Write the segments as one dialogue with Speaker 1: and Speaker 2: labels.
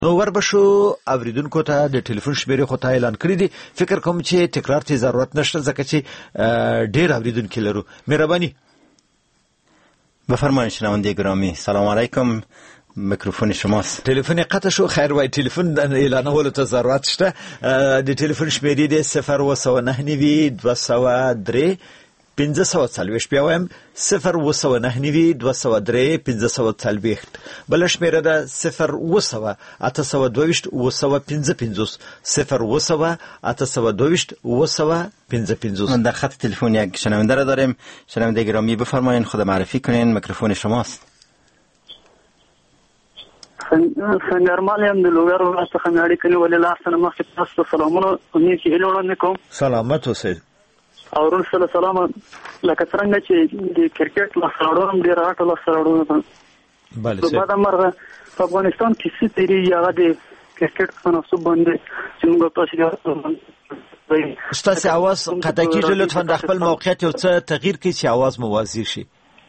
Speaker 1: نو وربشو اوریدونکو ته د ټلیفون شمیرې خو ته اعلان کړی دي. فکر کوم چې تکرار ته ضرورت نشته ځکه چې ډیر اوریدونکو لرو. مهرباني.
Speaker 2: بفرمایید شنونده گرامی. سلام علیکم، میکروفون شماست.
Speaker 1: تلفن قطع شو. خیر وای تلفن اعلانولو ته ضرورت شته. د تلفن شمیرې د 0199203 540 بیا وایم 0199203 بل شمیره ده 01982
Speaker 2: در خط تلفن یک شنونده را داریم. شنونده گرامی بفرمایید خود معرفی کنین، میکروفون شماست.
Speaker 3: سنگرمال هم د لوګر ولایت څخه مې اړیکې نیولې. لاسنه مخکې تاسو سلامونه امید چې هیله وړاندې کوم.
Speaker 1: سلامت اوسئ.
Speaker 3: او رسول سلام لکه څنګه چې د کرکټ لاسړو ډیر راټول لاسړو ده.
Speaker 1: بله
Speaker 3: په بعد مرغه په افغانستان کې څه تیری هغه د کرکټ په نفس باندې چې موږ تاسو
Speaker 1: ستاسو आवाज قطع کیږي. لطفا د خپل موقعیت یو څه تغییر کړئ چې आवाज مو واضح شي.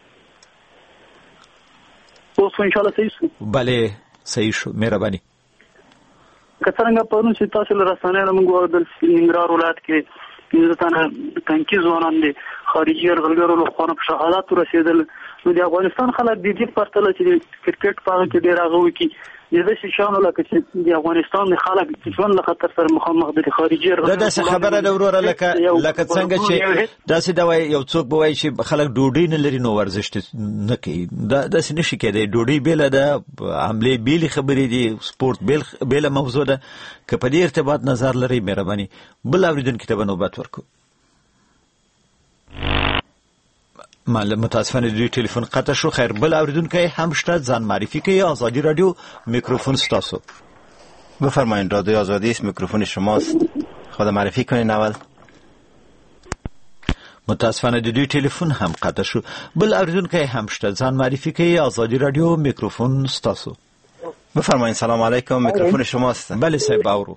Speaker 3: اوس ان شاء الله صحیح شو.
Speaker 1: بله صحیح شو. مهرباني.
Speaker 3: که څنګه پرون چې تاسو له رسنیو موږ د ننګرهار ولایت کې ځکه تنکي ځوانان دي خارجي یرغلګرو له خوا په شهادت رسیدل. نو د افغانستان خلک د دې پرتله چې کرکټ په هغه کې ډیر هغه کی د دې شانو لکه چې د افغانستان خلک ژوند له خطر سره مخامخ دي خارجي یرغل.
Speaker 1: دا خبره ده وروره لکه څنګه چې داسې دا وای یو څوک به وای چې خلک ډوډۍ نه لري نو ورزش نه کوي. دا داسې نشي کېدای. ډوډۍ بیل ده، عملې بیل خبرې دي، سپورت بیل موضوع ده. که په دې ارتباط نظر لري مهرباني بل اوریدونکو ته نوبت ورکو. متاسفانه دوی تلفن قطع شو. خیر بل اوریدونکو هم شته، ځان معرفي کوي. آزادی رادیو میکروفون ستاسو.
Speaker 2: بفرمایید رادیو آزادی است، میکروفون شماست. خود معرفی کنین اول.
Speaker 1: متاسفانه دوی تلفن هم قطع شو. بل اوریدونکو هم شته، ځان معرفی کوي. آزادی رادیو میکروفون ستاسو.
Speaker 2: بفرمایید. سلام علیکم، میکروفون شماست.
Speaker 1: بله صاحب اورو.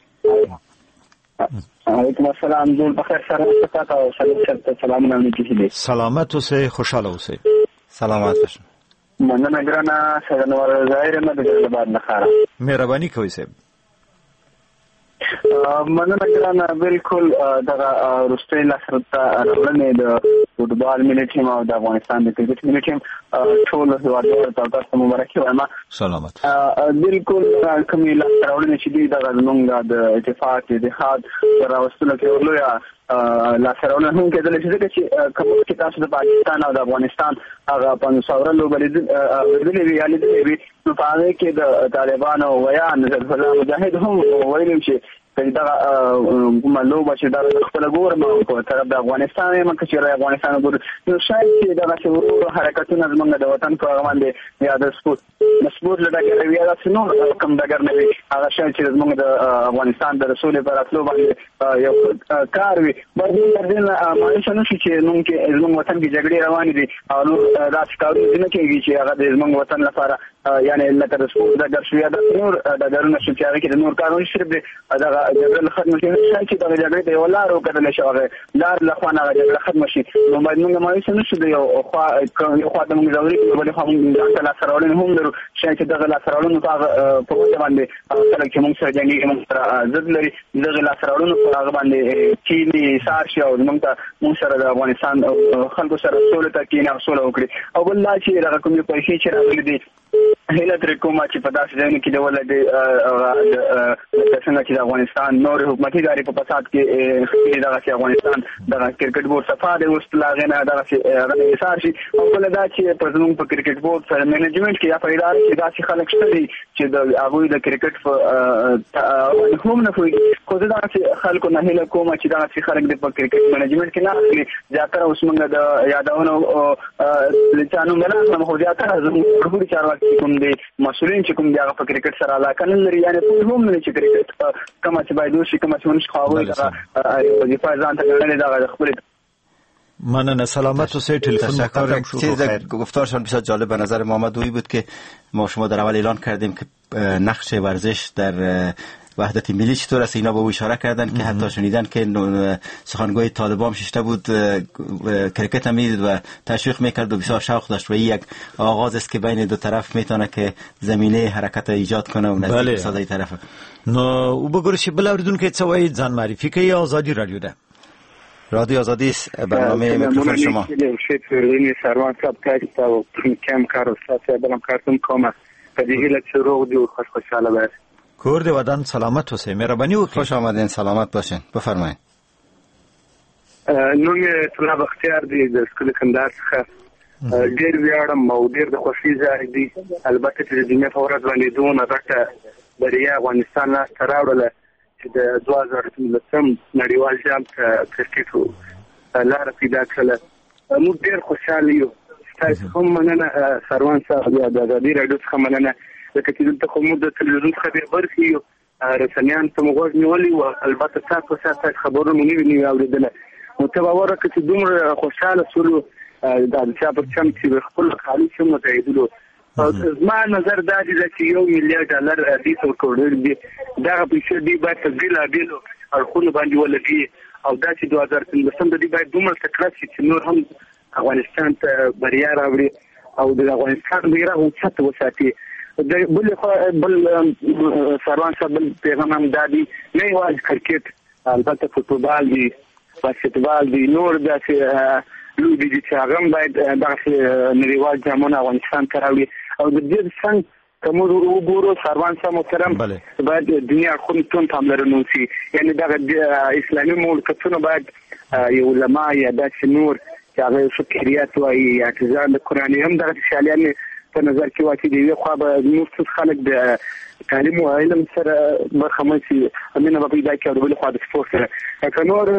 Speaker 3: علیکم السلام. جوړ بخیر سره تاسو سلامونه مې.
Speaker 1: سلامت اوسئ، خوشاله اوسئ.
Speaker 2: سلامت باشین.
Speaker 3: مننه ګرانه. سرنوار ظاهر نه د جلباد نه خاره.
Speaker 1: مهرباني کوئ صاحب.
Speaker 3: مننه ګرانه. بالکل دغه روستۍ لاسرته راغلنې د فوټبال ملي ټیم او د افغانستان د کرکټ ملي ټیم ټول هیوادوالو ته تاسو مبارکي وایم.
Speaker 1: سلامت.
Speaker 3: بالکل کومې لاسته راوړنې چې دي دغه زموږ د اتفاق اتحاد راوستلو کې لویه لاسته راوړنه هم کېدلی شي ځکه چې کوم کې تاسو د پاکستان او د افغانستان هغه په نصوره لوبه لیدلې وي یا لیدلې وي نو په هغې کې د طالبانو ویان ظفرالله مجاهد هم ویلي چې دا کومه لوبه چې دا خپل ګورم په طرف د افغانستان یم که چې افغانستان ګور نو شاید چې دغه چې حرکتونه زموږ د وطن په اړه باندې یا د سپورت له ډګر وي یا داسې نور کوم ډګر نه وي هغه شاید چې زموږ د افغانستان د سولې په راتلو باندې یو کار وي. بردین معلومه نه شي چې زموږ وطن کې جګړې روانې دي او نور داسې کارونه نه کېږي چې هغه د زموږ وطن لپاره یعنې لکه د سپورت ډګر شو یا د نور ډګرونه شو چې هغه کې د نور کارونه صرف دغه جګړه ختمه شي. شاید چې دغه جګړې ته یو لار وکړل شي، هغه لار له خوا نه جګړه ختمه شي. نو باید موږ مایوسه نه شو د یو خوا د موږ ضروري بلې خوا موږ ځان ته لاسته راوړنې هم لرو. شاید چې دغه لاسته راوړنو په وجه باندې خلک چې موږ سره جنګېږي موږ سره ضد لري دغه لاسته راوړنو په هغه باندې کینې ایثار شي او موږ سره د افغانستان خلکو سره سوله ته کینې او سوله وکړي. او بل دا چې دغه کومې پیسې چې راغلي دي هیله ترې کومه چې په داسې ځایونو کې د ولدې څنګه چې د افغانستان نور حکومتي ادارې په فساد کې دغسې افغانستان دغه کرکټ بورډ صفا دی اوس له هغې نه دغسې ایثار شي. او بله دا چې په زموږ په کرکټ بورډ سره منیجمنټ کې یا په اداره کې داسې خلک شته دي چې د هغوی د کرکټ هم نه پوهېږي. خو زه دغسې خلکو نه هیله کوم چې دغسې خلک د په کرکټ منیجمنټ کې نه اخلي. زیاتره اوس موږ د یادونو چا نوم نه اخلم خو زیاتره زموږ جمهوري چارواکي کوم دي مسؤلین چې کوم دی هغه په کرکټ سره علاقه نه لري یعنې پوه هم نه چې کرکټ کومه چې باید وشي کومه چې ونشي خو هغوی دغه وظیفه ځان ته ګڼلې دغه خپلې.
Speaker 1: مننه. سلامت اوسئ. تلفن مقررم شو.
Speaker 2: گفتارشان بسیار جالب به نظر ما آمد. اوی بود که ما شما در اول اعلان کردیم که نقش ورزش در وحدت ملی چطور است اینا به اشاره کردن که حتی شنیدن که سخنگوی طالبان ششته بود کرکت هم میدید و تشویق میکرد و بسیار شوق داشت و این یک آغاز است که بین دو طرف میتونه که زمینه حرکت ایجاد کنه و نزدیک سازی طرف.
Speaker 1: نو او بګور چې بل اوریدونکو څه وایي ځان معرفي کوي آزادی رادیو ده.
Speaker 2: رادیو آزادی است، برنامه میکروفون شما.
Speaker 3: شکر سروان صاحب تاسو او کم کار ساتي بلم کارتون کومه په دې هیله چې روغ دی او خوشاله باشه.
Speaker 1: کور دې ودان سلامت اوسئ. مهرباني وکړئ.
Speaker 2: خوش آمدین، سلامت باشین. بفرمایید.
Speaker 3: نو مې طلاب اختیار دی د سکول کندهار څخه ډېر ویاړم او ډېر د خوښۍ ځای دی. البته چې د دنیا په ورځ باندې دونه غټه بریا افغانستان لاس ته راوړله چې د 2013 نړیوال جام ته کرکټ لاره پیدا کړله. موږ ډېر خوشحاله یو. تاسو هم مننه سروان صاحب د ازادي راډیو څخه مننه ځکه چې دلته خو موږ د تلویزیون څخه ډېر برخې یو رسنیان ته موږ غوږ نیولی و. البته تاسو سره خبرونه نوي اورېدله نو ته باور وکړه چې دومره خوشحاله شولو د چا پر چم چې خپل خالي شم متعهدلو. زما نظر دا دی چې $1 میلیارډ دې څو کروڑ دي دا پیسې دی باید په بیلابیلو اړخونو باندې ولګي او دا چې 2013 د دې باید دومره تکړه شي چې نور هم افغانستان ته بریا راوړي او د افغانستان بیرغ اوچت وساتي. بل سروان صاحب بل پیغام هم دا دی نه یوازې کرکټ البته فوټبال دی باسکټبال دی نور داسې لوبې دي چې هغه هم باید دغسې نړیوال جامونه افغانستان ته راوړي او د دې څنګ که موږ وګورو سروان صاحب محترم باید دنیا اړخونو ته پاملرنه وشي. یعنې دغه اسلامي مملکتونه باید یو علما یا داسې نور چې هغه فکریات وایي یا اعتزال د قرآن هم دغه شالیان په نظر کې واچي. د یوې خوا به زموږ څه خلک د تعلیم او علم سره برخمن شي مینه به پیدا کړي او د بلې خوا د سپورټ سره که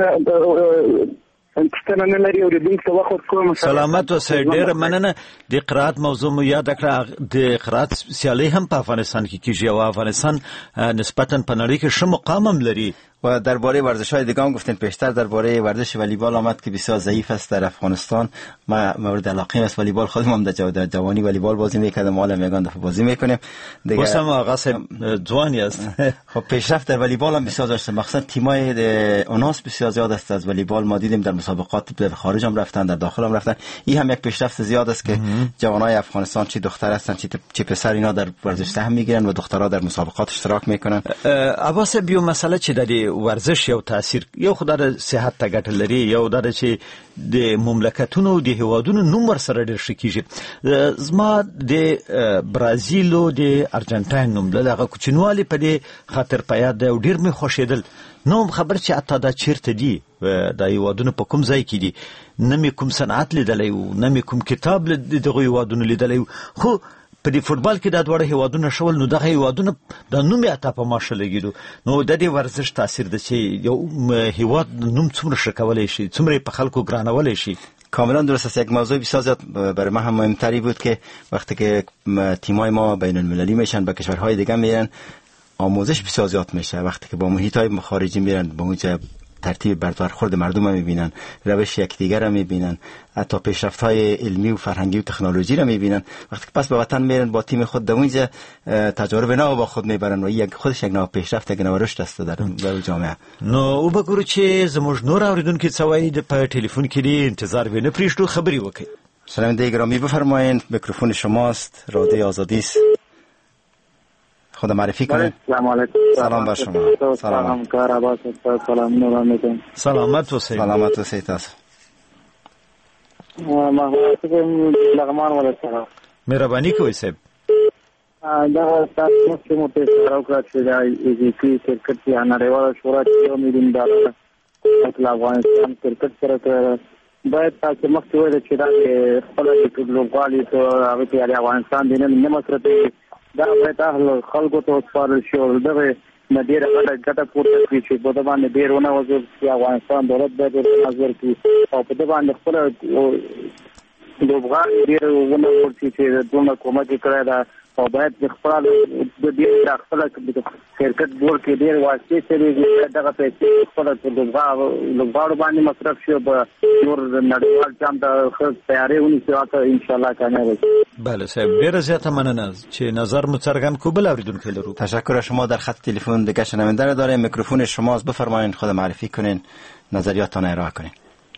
Speaker 3: نور پښتنه لري او د دې څه وخت کوم
Speaker 1: سلامت اوسئ. ډېر مننه. د قرات موضوع مو یاد کړه. د قرات سیالي هم په افغانستان کې کیږي او افغانستان نسبتاً په نړۍ کې ښه مقام هم لري.
Speaker 2: و درباره ورزش‌های دیگه هم گفتین. پیشتر درباره ورزش والیبال آمد که بسیار ضعیف است در افغانستان. ما مورد علاقه است والیبال، خودم هم در جوانی والیبال بازی می‌کردم، حالا میگم دفعه بازی می‌کنیم
Speaker 1: دیگه. واسم آغاز جوانی است.
Speaker 2: خب پیشرفت در والیبال هم بسیار داشته، مخصوصا تیم‌های اوناس بسیار زیاد است از والیبال. ما دیدیم در مسابقات در خارج هم رفتن، در داخل هم رفتن. این هم یک پیشرفت زیاد است که جوانای افغانستان چه دختر هستن چه پسر اینا در ورزش سهم می‌گیرن و دخترها در مسابقات اشتراک می‌کنن.
Speaker 1: عباس بیو مسئله چه داری ورزش یو تاثیر یو خدای د صحت ته ګټه لري، یو د چې د مملکتونو د هوادونو نوم ور سره ډېر شکیږي. زما د برازیل او د ارجنټاین نوم دغه کوچنوالي په دې خاطر پیاد دی او ډېر مې خوشیدل. نو خبر چې اته دا چیرته دي د هوادونو په کوم ځای کې دي، نه مې کوم صنعت لیدلی و نه مې کوم کتاب دغه هوادونو لیدلی و. خو په دې فوټبال کې د دوړ هوادونو شول نو دغه هوادونو د نوم اته په ماشه لګیدو. نو د دې ورزش تاثیر د چې یو هواد نوم څومره شکولای شي، څومره په خلکو ګرانولای شي.
Speaker 2: کاملا درست است. یک موضوع بسیار زیاد برای ما هم مهمتری بود که وقتی که تیم‌های ما بین المللی میشن به کشورهای دیگه میرن آموزش بسیار زیاد میشه. وقتی که با محیط‌های خارجی میرن با اونجا ترتیب برخورد مردم رو میبینن، روش یکدیگر رو میبینن، حتی پیشرفت‌های علمی و فرهنگی و تکنولوژی رو میبینن. وقتی که پس به وطن میرن با تیم خود دوینجا تجارب نو با خود میبرن و یک خودش یک نوع پیشرفت، یک نوع رشد است در جامعه.
Speaker 1: نو او بګورو چې زموږ نور اوریدونکو څه وایي په ټلیفون کې دی، انتظار ونه پریږدو، خبري وکړي.
Speaker 2: شنونده گرامی بفرمایید، میکروفون شماست، رادیو آزادی است. خود معرفی کنید.
Speaker 3: سلام علیکم.
Speaker 2: سلام بر شما.
Speaker 3: سلام کار عباس سلام نور میکنم.
Speaker 1: سلامت اوسئ.
Speaker 2: سلامت اوسئ تاسو.
Speaker 3: ما هغه لغمان ولته.
Speaker 1: مهرباني کوئ صاحب.
Speaker 3: دا تاسو چې مو ته راوکړه چې دا ایزي کرکټ یا نړیواله شورا چې یو میلیون ډالر د افغانستان کرکټ سره باید تاسو مخکې وایي چې دا خپل د لوبغالي ته هغه کې افغانستان دینه نه مصرفي دا باید اهل خلکو ته سپارل شي او دغه ډېره ګټه پورته کړي چې په دې باندې ډېرونه وزیر چې افغانستان دولت باید نظر کوي او په دې باندې خپل لوبغالي ډېر ونه ورته چې دونه کومه کړه دا او باید خپل د دې خپل کرکټ بورډ کې ډېر واسطې سره دغه په خپل لوبغاړو باندې مصرف شي به نور نړیوال جام د تیاری ونیسي ان شاء الله کامیاب شي.
Speaker 1: بله صاحب ډیره زیاته مننه چې نظر مو څرګند کو. بل اوریدونکو لرو.
Speaker 2: تشکر شما. در خط تلفن دیگه شنونده داریم. میکروفون شماست، بفرمایید خود معرفی کنین، نظریاتتان ارائه کنین.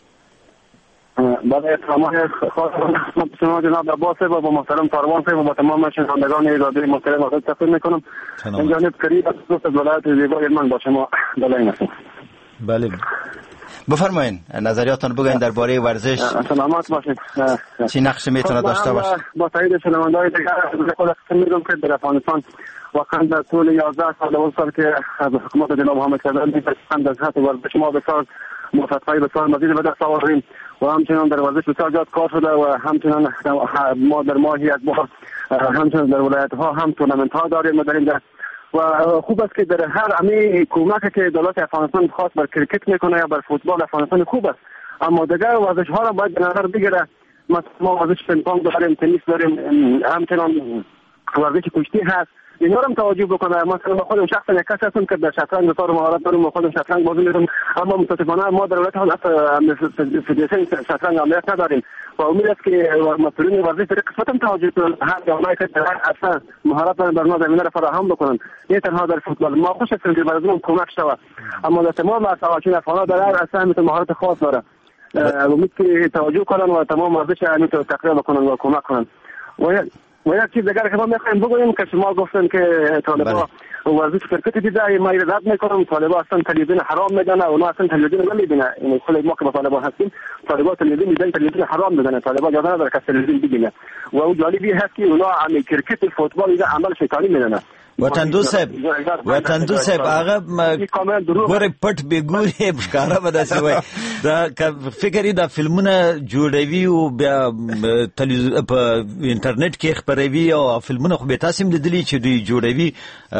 Speaker 3: با احترام خدمت شما جناب عباس و با محترم کاروان صاحب و با تمام شنوندگان رادیوی محترم ازت تقدیم میکنم. این جانب کریم از دوست ولایت زیبای من با شما دلائم هستم.
Speaker 1: بله
Speaker 2: بفرمایید نظریاتتان بگوین درباره ورزش.
Speaker 3: سلامت باشید.
Speaker 2: چی نقش میتونه داشته باشه؟
Speaker 3: با تایید شنوندگان دیگر خود میگم که در افغانستان واقعا در طول 11 سال 12 سال که از حکومت جناب محمد کرزی در جهت ورزش ما بسیار موفقیت بسیار مزید به دست آوردیم و همچنان در ورزش بسیار زیاد کار شده و همچنان ما در ماهی از بار همچنان در ولایت ها هم تورنمنت ها داریم در این دست و خوب است که در هر امی کمک که دولت افغانستان خاص بر کرکت میکنه یا بر فوتبال افغانستان خوب است، اما دیگر ورزش ها را باید به نظر بگیره. مثلا ما ورزش پینگ پونگ داریم، تنیس داریم، همچنان ورزش کشتی هست، اینا هم توجه بکنه. مثلا ما خودم شخصا یک کس هستم که در شطرنج بسیار مهارت دارم و خودم شطرنج بازی می‌کنم، اما متاسفانه ما در ولایت فدراسیون شطرنج عملیات نداریم و امید است که مسئولین ورزش در قسمت هم توجه کنند، هر جامعه که در اصلا مهارت دارن در ما زمینه را فراهم بکنن، نه تنها در فوتبال. ما خوش هستیم که برازیل کمک شود، اما در تمام مسائل افغان در هر اصلا مهارت خاص داره. امید که توجه کنن و تمام ورزش همینطور تقویت بکنن و کمک کنن. و یک چیز دیگر که ما میخوایم بگوییم که شما گفتن که طالبا ورزش کرکت دیده ما رد میکنم، طالبا اصلا تلویزیون حرام میدنه، اونا اصلا تلویزیون نمیبینه. این خود ما که با طالبا هستیم، طالبا تلویزیون میدن، تلویزیون حرام میدنه، طالبا اجازه نداره که تلویزیون ببینه و اون جالبی هست که اونا عمل کرکت فوتبال ایده عمل شیطانی میدنه.
Speaker 1: وطن دو صاحب هغه ګوره پټ به ګوري ښکارا به داسې وای دا فکر دا فلمونه جوړوي او بیا په انټرنیټ کې خبروي او فلمونه خو به تاسو هم لیدلی چې دوی جوړوي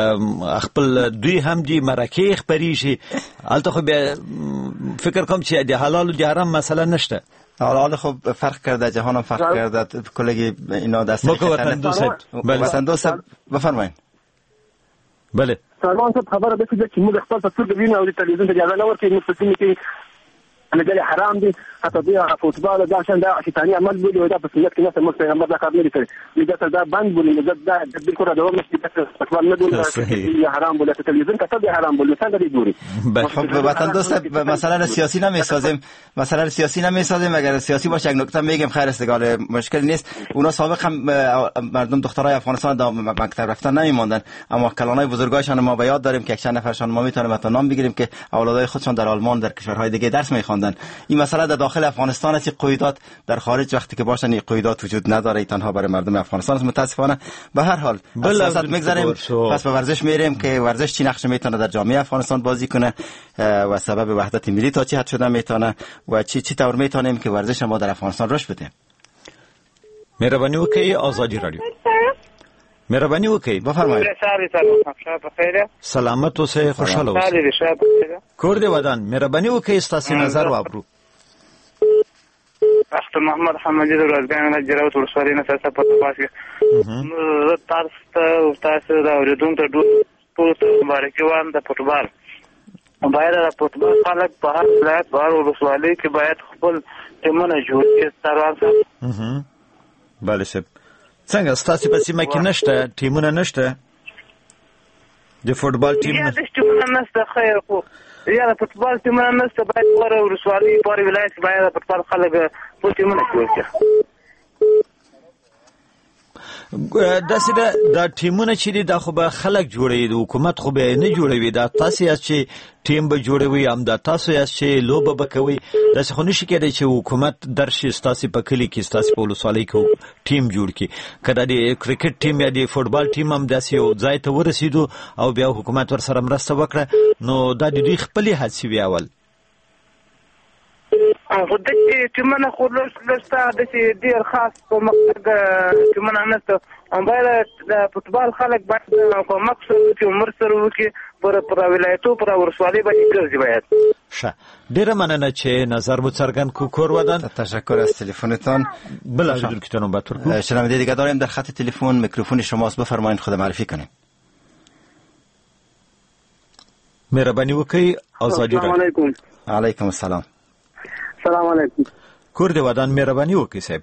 Speaker 1: خپل دوی هم دي مرکه خبري شي البته خو به فکر کوم چې د حلال او د حرام مسله نشته.
Speaker 2: حالا خب فرق کرده، جهان هم فرق کرده، کلگی اینا دست
Speaker 1: وطن دو صاحب
Speaker 2: بفرمایید.
Speaker 1: بله
Speaker 3: سلام صاحب، خبره ده چې موږ خپل تصویر ببینو او د تلویزیون ته اجازه نه ورکوي. موږ فکر کوو چې حرام دي، حتی دوی فوتبال دا شان دا شیطاني عمل بولي او دا په سنت کې نه موږ پیغمبر دا کار نه لري کړی. دا بند بولي، دا بالکل دا دوه مشکل فوتبال نه بولي، حرام بولي، تلویزیون کته دی حرام بولي، څنګه دی ګوري.
Speaker 2: خب وطن دوست مثلا سیاسی نمیسازیم، مثلا سیاسی نمیسازیم. اگر سیاسی باشه یک نکته میگم خیر است، دیگه مشکل نیست. اونا سابق هم مردم دخترای افغانستان دا مکتب رفتن نمیموندن، اما کلانای بزرگایشان ما به یاد داریم که یک چند نفرشان ما میتونیم حتی نام بگیریم که اولادای خودشان در آلمان در کشورهای دیگه درس میخواندن. این مسئله در داخل افغانستان است، قیودات در خارج وقتی که باشن این قیودات وجود نداره، تنها برای مردم افغانستان است. متاسفانه به هر حال سیاست میگذاریم، پس به ورزش میریم که ورزش چی نقش میتونه در جامعه افغانستان بازی کنه و سبب وحدت ملی تا چه حد شده میتونه و چی طور میتونیم که ورزش ما در افغانستان رشد بده.
Speaker 1: مهربانی وکړئ آزادی رادیو. مهربانی وکړئ
Speaker 2: بفرمایید.
Speaker 1: سلامت اوسئ، خوشاله اوسئ. کور دې ودان. مهربانی وکړئ ستاسو نظر واورو.
Speaker 4: وخت محمد حمدی د ورځګان نه جراوت ورسوري نه تاسو په تاسو نو تاسو دا اوریدونکو ټول مبارکي وایم د فوتبال. باید د فوتبال خلک په هر ولایت په هر ولسوالۍ کې باید خپل ټیمونه جوړ کړي ترڅو.
Speaker 1: بله صاحب څنګه ستاسو په سیمه کې نشته ټیمونه نشته د فوتبال ټیم
Speaker 4: نشته؟ خیر خو یا د فوتبال ټیمونه نشته، باید پر ولسوالۍ پر ولایت باید د فوتبال خلک په ټیمونه جوړ کړي.
Speaker 1: داسې دا ټیمونه چې دي دا خو به خلک جوړوي، د حکومت خو به نه جوړوي. دا تاسو یاست چې ټیم به جوړوي، هم دا تاسو یاست چې لوبه به کوي. داسې خو نشي کېدای چې حکومت درشي ستاسو په کلي کې ستاسو په ولسوالۍ کې ټیم جوړ کړي. که دا د کرکټ ټیم یا د فوتبال ټیم هم داسې یو ځای ته ورسېدو او بیا حکومت ورسره مرسته وکړه، نو دا د دوی خپلې هڅې وي. اول
Speaker 4: خود چې منه خو لسته د ډیر خاص په مقصد چې منه نهته هم باید د فوتبال خلک باید په مقصد چې عمر سره وکي پر ولایتو پر ورسوالۍ باندې ګرځي باید.
Speaker 1: شه ډیره مننه چې نظر مو څرګند کو کور ودان.
Speaker 2: تشکر از تلفنتان.
Speaker 1: بله حضور که تنم بطور کو
Speaker 2: شنونده دیگه داریم در خط تلفن. میکروفون شماست، بفرمایید خود معرفی کنیم.
Speaker 1: مهربانی وکړئ آزادی را.
Speaker 3: السلام علیکم.
Speaker 2: علیکم السلام.
Speaker 3: السلام علیکم.
Speaker 1: کور دی ودان مهربانی وکړئ صاحب.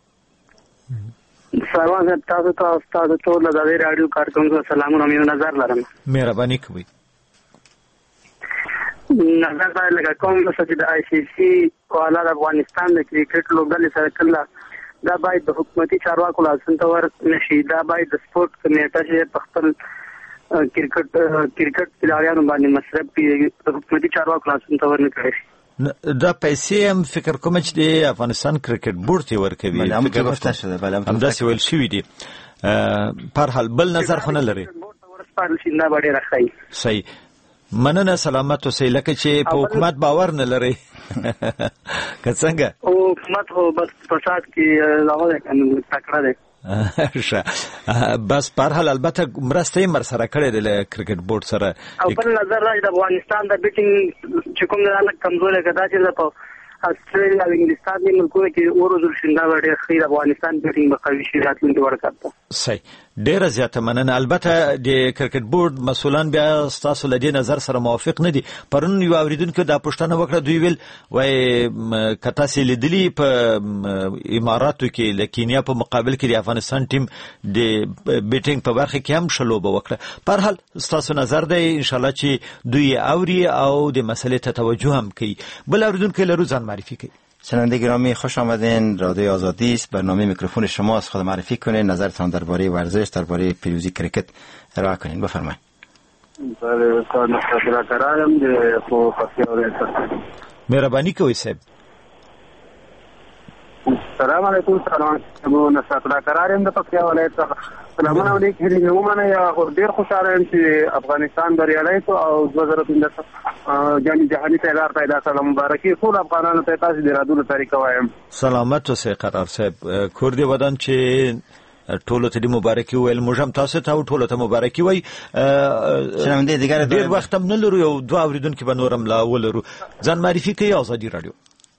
Speaker 3: سلام تاسو ته استاد ټول د رادیو کارکونکو سلامونه مې نظر لرم.
Speaker 1: مهربانی کوئ.
Speaker 3: نظر باید لکه کوم چې د آی سی سی کواله د افغانستان د کرکټ لوبډلې سره کله دا باید د حکومتي چارواکو لاسونو ته ورنشي. دا باید د سپورت کمیټه چې په خپل کرکټ پلیرانو باندې مصرف کړي د حکومتي چارواکو لاسونو ته ورنکړي.
Speaker 1: دا پیسې هم فکر کوم چې د افغانستان کرکټ بورډ ته ورکوي.
Speaker 2: بله هم گفته شده. بله هم
Speaker 1: داسې ویل شوي دي. پر حال بل نظر خو نه لري. صحیح. مننه سلامت اوسئ. لکه چې په حکومت باور نه لري که څنګه
Speaker 3: حکومت خو بس فساد کې هغه کنه تکړه دی.
Speaker 1: بس پر حال البته مرسته مر سره کړې د کرکټ بورډ سره.
Speaker 3: او په نظر راځي د افغانستان د بیټینګ چې کوم نه کمزوري کدا چې په استرالیا او انګلستان د ملکونو کې اورزل شنده وړي خیر افغانستان بیټینګ به قوي شي راتلونکي ورکړه. صحیح.
Speaker 1: ډیره زیاته مننه. البته د کرکټ بورډ مسولان بیا تاسو لدی نظر سره موافق نه دي. پرون یو اوریدونکو دا پوښتنه وکړه، دوی ویل وای کته سي لیدلی په اماراتو کې د کینیا په مقابل کې د افغانستان ټیم د بیټینګ په برخه کې هم شلوبه وکړه. په هر حال تاسو نظر دی ان شاء الله چې دوی اوري او د مسلې ته توجه هم کوي. بل اوریدونکو لرو ځان معرفی کوي.
Speaker 2: شنونده گرامی خوش آمدین. رادیو آزادی است. برنامه میکروفون شماست. خود معرفی کنین، نظرتان درباره ورزش، درباره پیروزی کرکت ارائه کنین. بفرمایید.
Speaker 3: بله استاد مصطفی کرارم د خو پکې
Speaker 1: مهرباني کوئ صاحب.
Speaker 3: السلام علیکم. سلام نصرت کرارم د پکې ولایت. سلامونه علیکم. نومانه یا ډیر خوشاله یم چې افغانستان بریالی شو او 2015 جهاني پیدار پیدا کړل. مبارکي ټول افغانانو ته. تاسو د رادیو طریقه وایم.
Speaker 1: سلامت اوسئ قرار صاحب. کور دی ودان چې ټولو ته د مبارکي ویل موږ هم تاسو ته ټولو ته مبارکي وای.
Speaker 2: شنونده دیگر
Speaker 1: ډیر وخت هم نه لرو، یو دوه اوریدونکو به نورم لا ولرو. ځان معرفي کوي آزادی رادیو.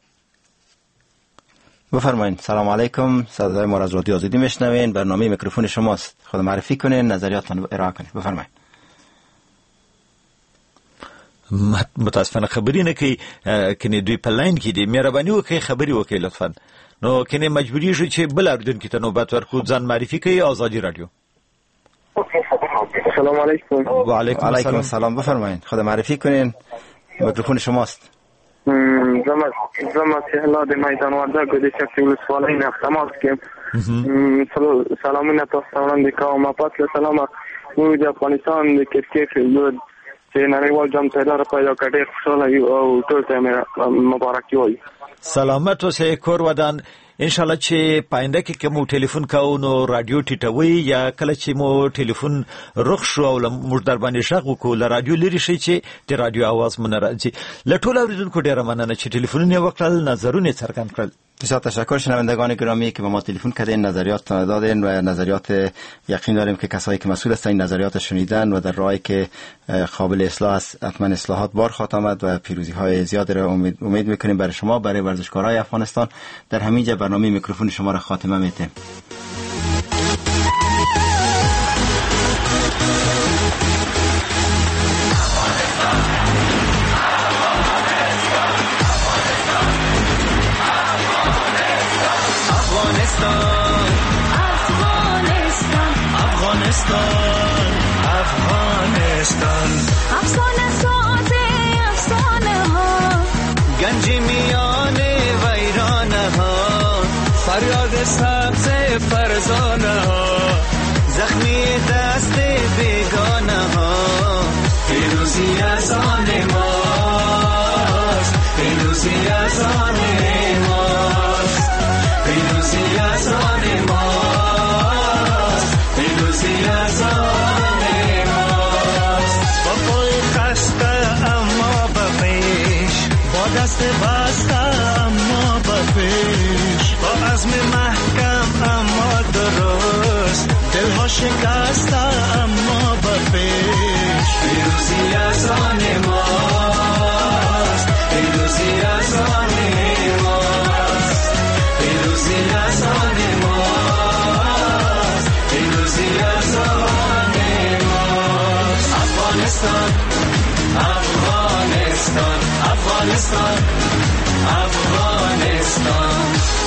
Speaker 2: بفرمایید. سلام علیکم. صدای ما از رادیو آزادی میشنوین. برنامه میکروفون شماست. خود معرفی کنین، نظریاتتان ارائه کنین. بفرمایید.
Speaker 1: متاسفانه خبرې نه کوي. کنه دوی په لاین کې دي. مهرباني وکړئ خبرې وکړئ لطفا. نو کنه مجبوری شو چې بل اوریدونکو ته نوبت ورکړو. ځان معرفي کوي آزادی رادیو.
Speaker 3: سلام علیکم.
Speaker 1: و علیکم
Speaker 2: السلام. بفرمایید. خود معرفی کنین. میکروفون شماست.
Speaker 3: زما سهلا د میدان وردګو د شکل ولسوالۍ نه تماس کوم. سلامونه تاسو وړاندې کوم. پاتې سلام موږ د افغانستان د کرکټ یو چې نړیوال جام پیدا کړی خوشاله یو او ټول ته مبارکي وایم.
Speaker 1: سلامت اوسئ کور ودان. ان شاء الله چې پاینده کې کوم ټلیفون کاو نو رادیو ټیټوي یا کله چې مو ټلیفون رخ شو او موږ در باندې شغ وکړو ل رادیو لري شي چې د رادیو आवाज مونږ راځي. له ټول اوریدونکو ډیره مننه چې ټلیفونونه وکړل، نظرونه څرګند کړل.
Speaker 2: بسیار تشکر شنوندگان گرامی که به ما تلفن کردین، نظریاتتان دادین و نظریات یقین داریم که کسایی که مسئول هستند نظریات شنیدن و در راهی که قابل اصلاح است حتما اصلاحات بار خواهد آمد و پیروزی های زیادی را امید میکنیم برای شما، برای ورزشکارای افغانستان. در همین جا برنامه میکروفون شما را خاتمه میدیم.
Speaker 5: افسانه ساده افسانه ها،
Speaker 6: گنج میان ویرانه ها، فریاد سبز فرزانه ها، زخمی دست بیگانه ها. پیروزی از آن ماست، پیروزی از آن ماست، پیروزی از آن ماست، پیروزی از آن دست بسته عزم محکم اما درست، دلها شکسته اما برپیش. پیروزی از آن ماست، پیروزی از آن ماست، پیروزی از آن ماست، پیروزی از آن ماست. افغانستان افغانستان افغانستان افغانستان.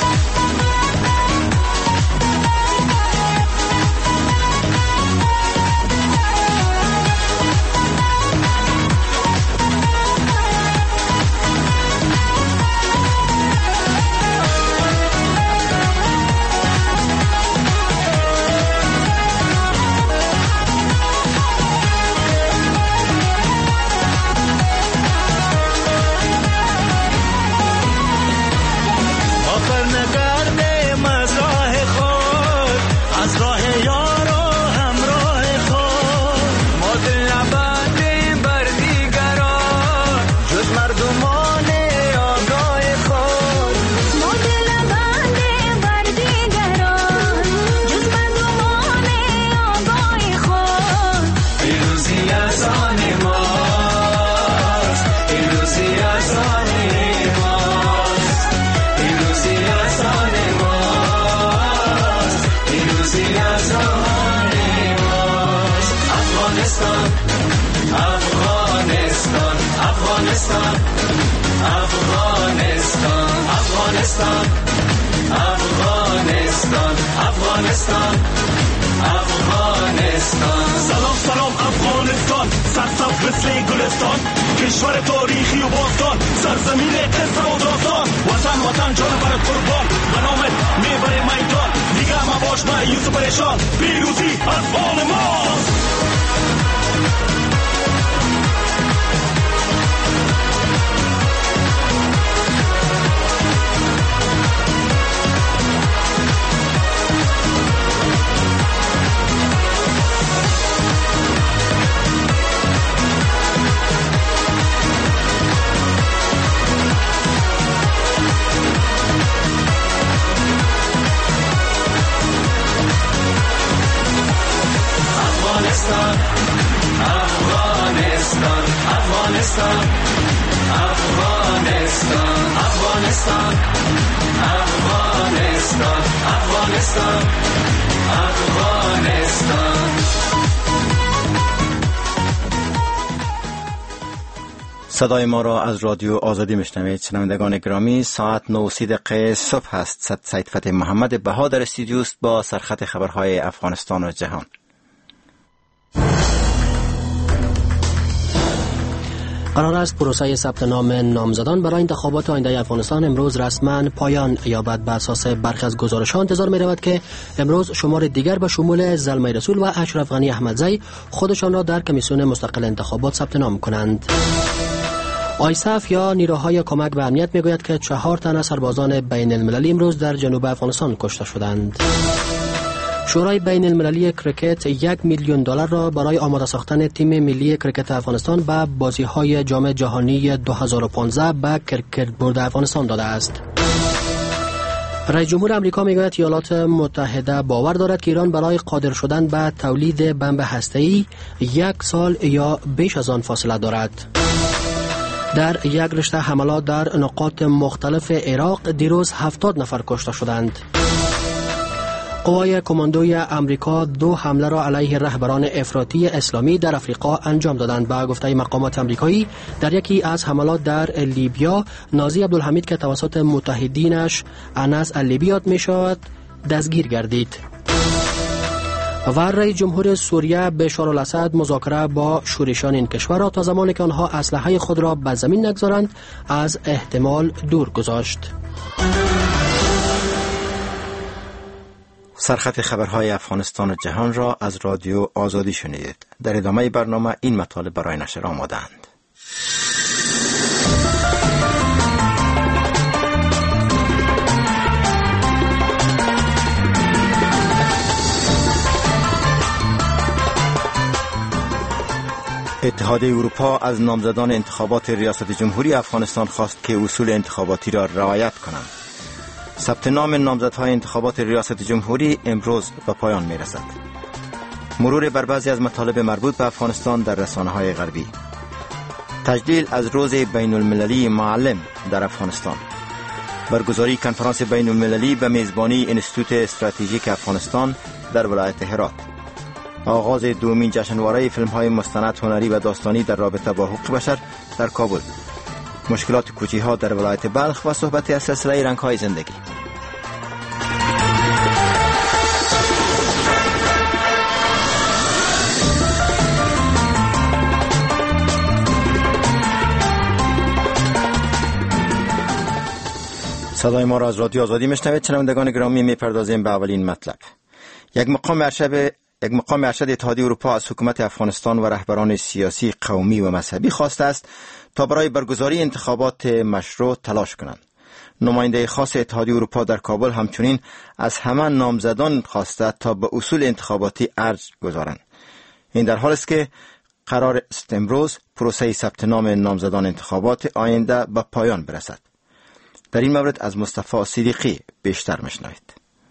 Speaker 6: Afghanistan, Afghanistan, Afghanistan, Afghanistan, Afghanistan. سلام سلام افغانستان، سرسبز مثل گلستان، کشور تاریخی و باستان، سرزمین قصه و داستان. وطن وطن جان برات قربان، به نامت میبره میدان. دیگه مباش مایوس و پریشان، پیروزی از آن ماست. Afghanistan, Afghanistan, Afghanistan, Afghanistan, Afghanistan, Afghanistan, Afghanistan.
Speaker 2: صدای ما را از رادیو آزادی میشنوید. شنوندگان گرامی، ساعت 9:30 صبح است. سید فتح محمد بها در استودیو است با سرخط خبرهای افغانستان و جهان.
Speaker 7: قرار است پروسه ثبت نام نامزدان برای انتخابات آینده افغانستان امروز رسما پایان یابد. بر اساس برخی از گزارش‌ها انتظار می‌رود که امروز شمار دیگر به شمول زلمه رسول و اشرف غنی احمدزی خودشان را در کمیسیون مستقل انتخابات ثبت نام کنند. آیسف یا نیروهای کمک به امنیت میگوید که 4 تن از سربازان بین المللی امروز در جنوب افغانستان کشته شدند. شورای بین المللی کرکت $1,000,000 را برای آماده ساختن تیم ملی کرکت افغانستان به بازی‌های جام جهانی 2015 به کرکت بورد افغانستان داده است. رئیس جمهور آمریکا میگوید ایالات متحده باور دارد که ایران برای قادر شدن به تولید بمب هسته‌ای 1 سال یا بیش از آن فاصله دارد. در یک رشته حملات در نقاط مختلف عراق دیروز 70 نفر کشته شدند. قوای کماندوی آمریکا 2 حمله را علیه رهبران افراطی اسلامی در افریقا انجام دادند. به گفته مقامات آمریکایی در یکی از حملات در لیبیا، نازی عبدالحمید که توسط متحدینش انس اللیبی یاد می‌شود دستگیر گردید. و رئیس جمهور سوریه بشار الاسد مذاکره با شورشیان این کشور را تا زمانی که آنها اسلحه خود را به زمین نگذارند از احتمال دور گذاشت.
Speaker 2: سرخط خبرهای افغانستان و جهان را از رادیو آزادی شنیدید. در ادامه برنامه این مطالب برای نشر آماده‌اند. اتحادیه اروپا از نامزدان انتخابات ریاست جمهوری افغانستان خواست که اصول انتخاباتی را رعایت کنند. ثبت نام نامزدهای انتخابات ریاست جمهوری امروز به پایان می رسد. مرور بر بعضی از مطالب مربوط به افغانستان در رسانه‌های غربی. تجلیل از روز بین المللی معلم در افغانستان. برگزاری کنفرانس بین المللی به میزبانی انستیتوت استراتژیک افغانستان در ولایت هرات. آغاز دومین جشنواره فیلم‌های مستند هنری و داستانی در رابطه با حقوق بشر در کابل. مشکلات کوچی‌ها در ولایت بلخ و صحبت از سلسله رنگ‌های زندگی. صدای ما را از رادیو آزادی میشنوید. شنوندگان گرامی، میپردازیم به اولین مطلب. یک مقام ارشد اتحادیه اروپا از حکومت افغانستان و رهبران سیاسی، قومی و مذهبی خواسته است تا برای برگزاری انتخابات مشروع تلاش کنند. نماینده خاص اتحادیه اروپا در کابل همچنین از همه نامزدان خواسته تا به اصول انتخاباتی ارج گذارند. این در حال است که قرار است امروز پروسه ثبت نام نامزدان انتخابات آینده به پایان برسد. در این مورد از مصطفی صدیقی بیشتر میشنوید.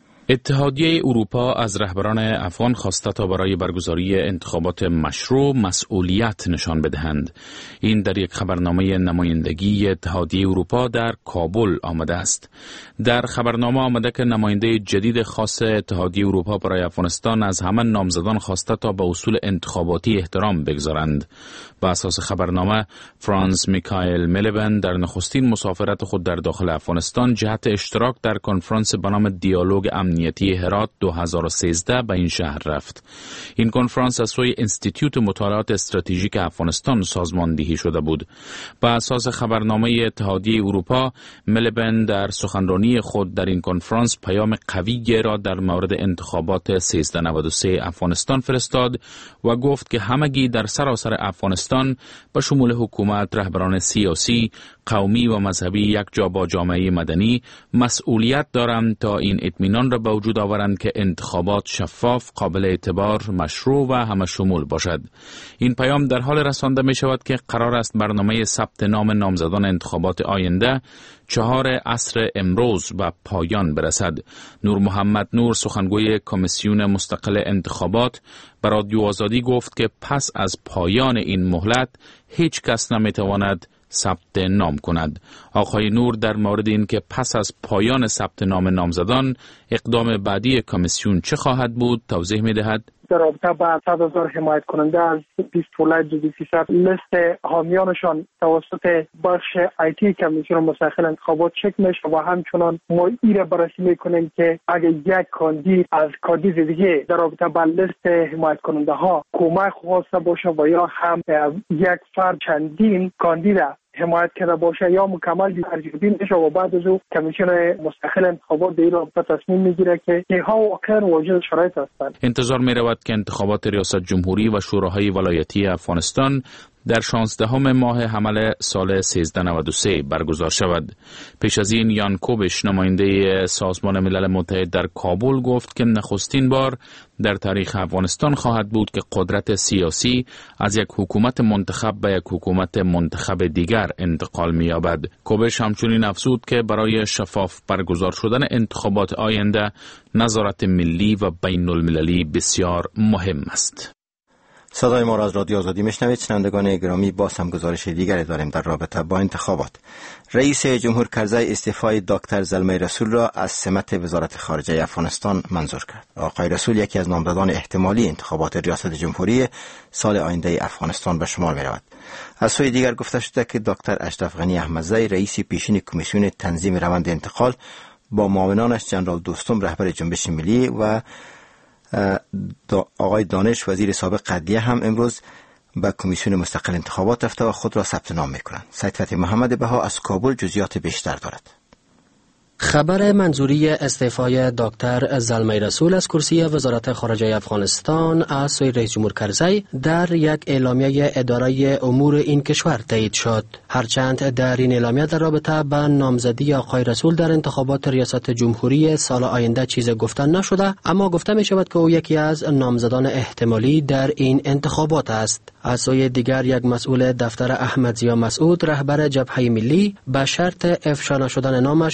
Speaker 8: اتحادیه اروپا از رهبران افغان خواسته تا برای برگزاری انتخابات مشروع مسئولیت نشان بدهند. این در یک خبرنامه نمایندگی اتحادیه اروپا در کابل آمده است. در خبرنامه آمده که نماینده جدید خاص اتحادیه اروپا برای افغانستان از همه نامزدان خواسته تا به اصول انتخاباتی احترام بگذارند. بر اساس خبرنامه، فرانس میکائیل میلبند در نخستین مسافرت خود در داخل افغانستان جهت اشتراک در کنفرانس به نام دیالوگ امنیتی هرات 2013 به این شهر رفت. این کنفرانس از سوی انستیتوت مطالعات استراتژیک افغانستان سازماندهی شده بود. بر اساس خبرنامه اتحادیه اروپا، میلبند در سخنرانی خود در این کنفرانس پیام قوی را در مورد انتخابات 1393 افغانستان فرستاد و گفت که همگی در سراسر افغانستان به شمول حکومت، رهبران سیاسی، قومی و مذهبی یک جا با جامعه مدنی مسئولیت دارند تا این اطمینان را به وجود آورند که انتخابات شفاف، قابل اعتبار، مشروع و همه شمول باشد. این پیام در حال رسانده می شود که قرار است برنامه ثبت نام نامزدان انتخابات آینده 4 عصر امروز به پایان برسد. نور محمد نور، سخنگوی کمیسیون مستقل انتخابات، به رادیو آزادی گفت که پس از پایان این مهلت هیچ کس نمیتواند ثبت نام کند. آقای نور در مورد این که پس از پایان ثبت نام نامزدان اقدام بعدی کمیسیون چه خواهد بود توضیح می دهد.
Speaker 9: در رابطه با 100,000 حمایت کننده از 20 ولایت جزئی لیست حامیانشان توسط بخش آیتی کمیسیون مستقل انتخابات چک میشه و همچنان ما ایره بررسی میکنیم که اگر یک کاندید از کاندید دیگه در رابطه با لیست حمایت کننده ها کمک خواسته باشه و یا هم یک فرد چندین کاندید حمایت کرده باشه یا مکمل ارزیابی میشه و بعد از او کمیسیون مستقل انتخابات در این رابطه تصمیم میگیره که اینها واقعا واجد شرایط هستند.
Speaker 8: انتظار میرود که انتخابات ریاست جمهوری و شوراهای ولایتی افغانستان در 16 ماه حمل سال 1393 برگزار شود. پیش از این یان کوبش، نماینده سازمان ملل متحد در کابل، گفت که نخستین بار در تاریخ افغانستان خواهد بود که قدرت سیاسی از یک حکومت منتخب به یک حکومت منتخب دیگر انتقال می‌یابد. کوبش همچنین افزود که برای شفاف برگزار شدن انتخابات آینده نظارت ملی و بین المللی بسیار مهم است.
Speaker 2: صدای ما را از رادیو آزادی میشنوید. شنوندگان گرامی، باز هم گزارش دیگری داریم در رابطه با انتخابات. رئیس جمهور کرزی استعفای دکتر زلمه رسول را از سمت وزارت خارجه افغانستان منظور کرد. آقای رسول یکی از نامزدان احتمالی انتخابات ریاست جمهوری سال آینده افغانستان به شمار می‌رود. از سوی دیگر گفته شده که دکتر اشرف غنی احمدزی، رئیس پیشین کمیسیون تنظیم روند انتقال، با معاونانش جنرال دوستم رهبر جنبش ملی و آقای دانش وزیر سابق عدلیه هم امروز به کمیسیون مستقل انتخابات رفته و خود را ثبت نام می‌کنند. سید فتحی محمد بها از کابل جزئیات بیشتر دارد.
Speaker 7: خبر منظوری استعفای دکتر زلمه رسول از کرسی وزارت خارجه افغانستان از سوی رئیس جمهور کرزی در یک اعلامیه اداره امور این کشور تایید شد. هرچند در این اعلامیه در رابطه با نامزدی آقای رسول در انتخابات ریاست جمهوری سال آینده چیز گفتن نشده، اما گفته می شود که او یکی از نامزدان احتمالی در این انتخابات است. از سوی دیگر یک مسئول دفتر احمد زیا مسعود، رهبر جبهه ملی، به شرط افشا نشدن نامش به روز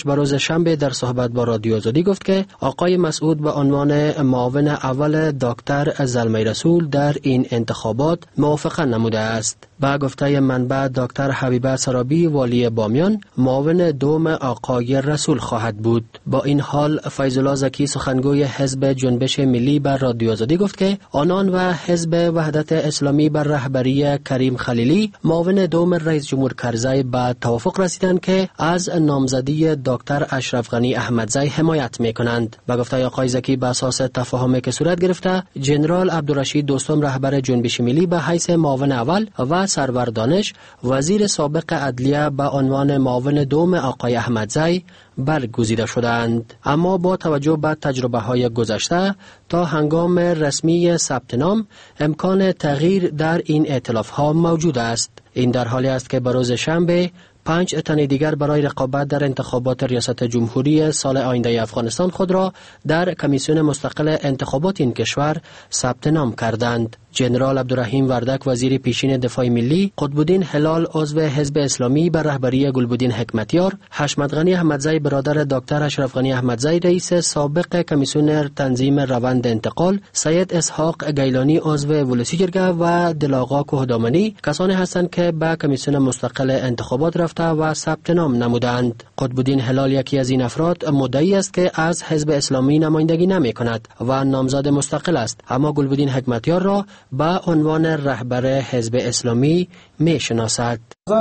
Speaker 7: شنبه در صحبت با رادیو آزادی گفت که آقای مسعود به عنوان معاون اول دکتر زلمه رسول در این انتخابات موافقت نموده است. با گفته منبع دکتر حبیبه سرابی والی بامیان معاون دوم آقای رسول خواهد بود. با این حال فیض الله زکی سخنگوی حزب جنبش ملی بر رادیو آزادی گفت که آنان و حزب وحدت اسلامی بر رهبری کریم خلیلی معاون دوم رئیس جمهور کرزی به توافق رسیدند که از نامزدی دکتر اشرف غنی احمدزی حمایت میکنند. با گفته آقای زکی به اساس تفاهمی که صورت گرفته جنرال عبدالرشید دوستم رهبر جنبش ملی به حیث معاون اول و سرور دانش وزیر سابق عدلیه به عنوان معاون دوم آقای احمدزی برگزیده شدند. اما با توجه به تجربه های گذشته تا هنگام رسمی ثبت نام امکان تغییر در این ائتلاف ها موجود است. این در حالی است که بروز شنبه 5 تن دیگر برای رقابت در انتخابات ریاست جمهوری سال آینده افغانستان خود را در کمیسیون مستقل انتخابات این کشور ثبت نام کردند. جنرال عبدالرحیم وردک وزیر پیشین دفاع ملی، قطبالدین هلال عضو حزب اسلامی بر رهبری گلبدین حکمتیار، حشمت غنی احمدزی برادر دکتر اشرف غنی احمدزی رئیس سابق کمیسیون تنظیم روند انتقال، سید اسحاق گیلانی عضو ولسی جرگه و دلاغا کوهدامنی کسانی هستند که به کمیسیون مستقل انتخابات رفته و ثبت نام نمودند. قطبالدین هلال یکی از این افراد مدعی است که از حزب اسلامی نمایندگی نمی‌کند و نامزد مستقل است، اما گلبدین حکمتیار را به عنوان رهبر حزب اسلامی میشناسد.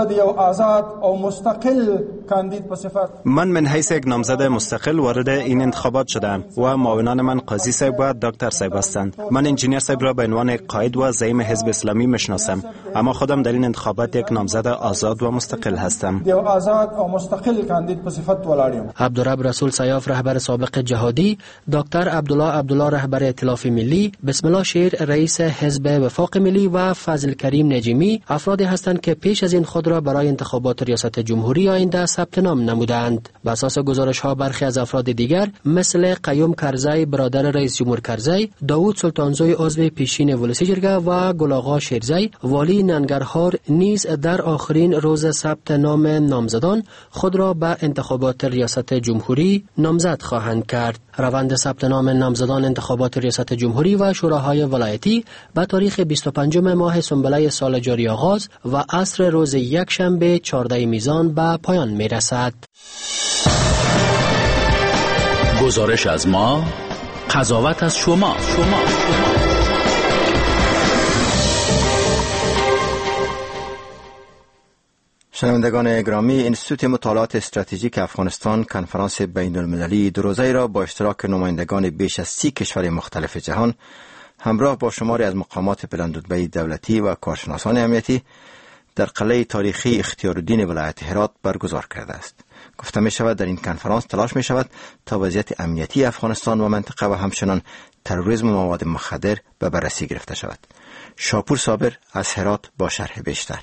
Speaker 10: آزاد و مستقل کاندید به صفت
Speaker 11: من حیث یک نامزد مستقل وارد این انتخابات شدم و معاونان من قاضی صاحب و دکتر صاحب هستند. من انجینیر صاحب را به عنوان قائد و زعیم حزب اسلامی میشناسم، اما خودم در این انتخابات یک نامزد آزاد و مستقل هستم.
Speaker 10: آزاد و مستقل کاندید به صفت ولاریم.
Speaker 7: عبدالرب رسول سیاف رهبر سابق جهادی، دکتر عبدالله رهبر ائتلاف ملی، بسم الله شیر رئیس حزب وفاق ملی و فضل کریم نجیمی افرادی هستند که پیش از این خود را برای انتخابات ریاست جمهوری آینده ثبت نام نمودند. بر اساس گزارش ها برخی از افراد دیگر مثل قیوم کرزی برادر رئیس جمهور کرزی، داوود سلطانزوی عضو پیشین ولسی جرگه و گلاغا شیرزی والی ننگرهار نیز در آخرین روز ثبت نام نامزدان خود را به انتخابات ریاست جمهوری نامزد خواهند کرد. روند ثبت نام نامزدان انتخابات ریاست جمهوری و شوراهای ولایتی به تاریخ 25 ماه سنبله سال جاری آغاز و عصر روز یک شنبه 14 میزان به پایان می رسد.
Speaker 8: گزارش از ما، قضاوت از شما.
Speaker 2: شنوندگان گرامی، انستیتوت مطالعات استراتژیک افغانستان کنفرانس بین المللی دو روزه را با اشتراک نمایندگان بیش از 30 کشور مختلف جهان همراه با شماری از مقامات بلندرتبه دولتی و کارشناسان امنیتی در قلعه تاریخی اختیارالدین ولایت هرات برگزار کرده است. گفته می شود در این کنفرانس تلاش می شود تا وضعیت امنیتی افغانستان و منطقه و همچنان تروریسم و مواد مخدر به بررسی گرفته شود. شاپور صابر از هرات با شرح بیشتر.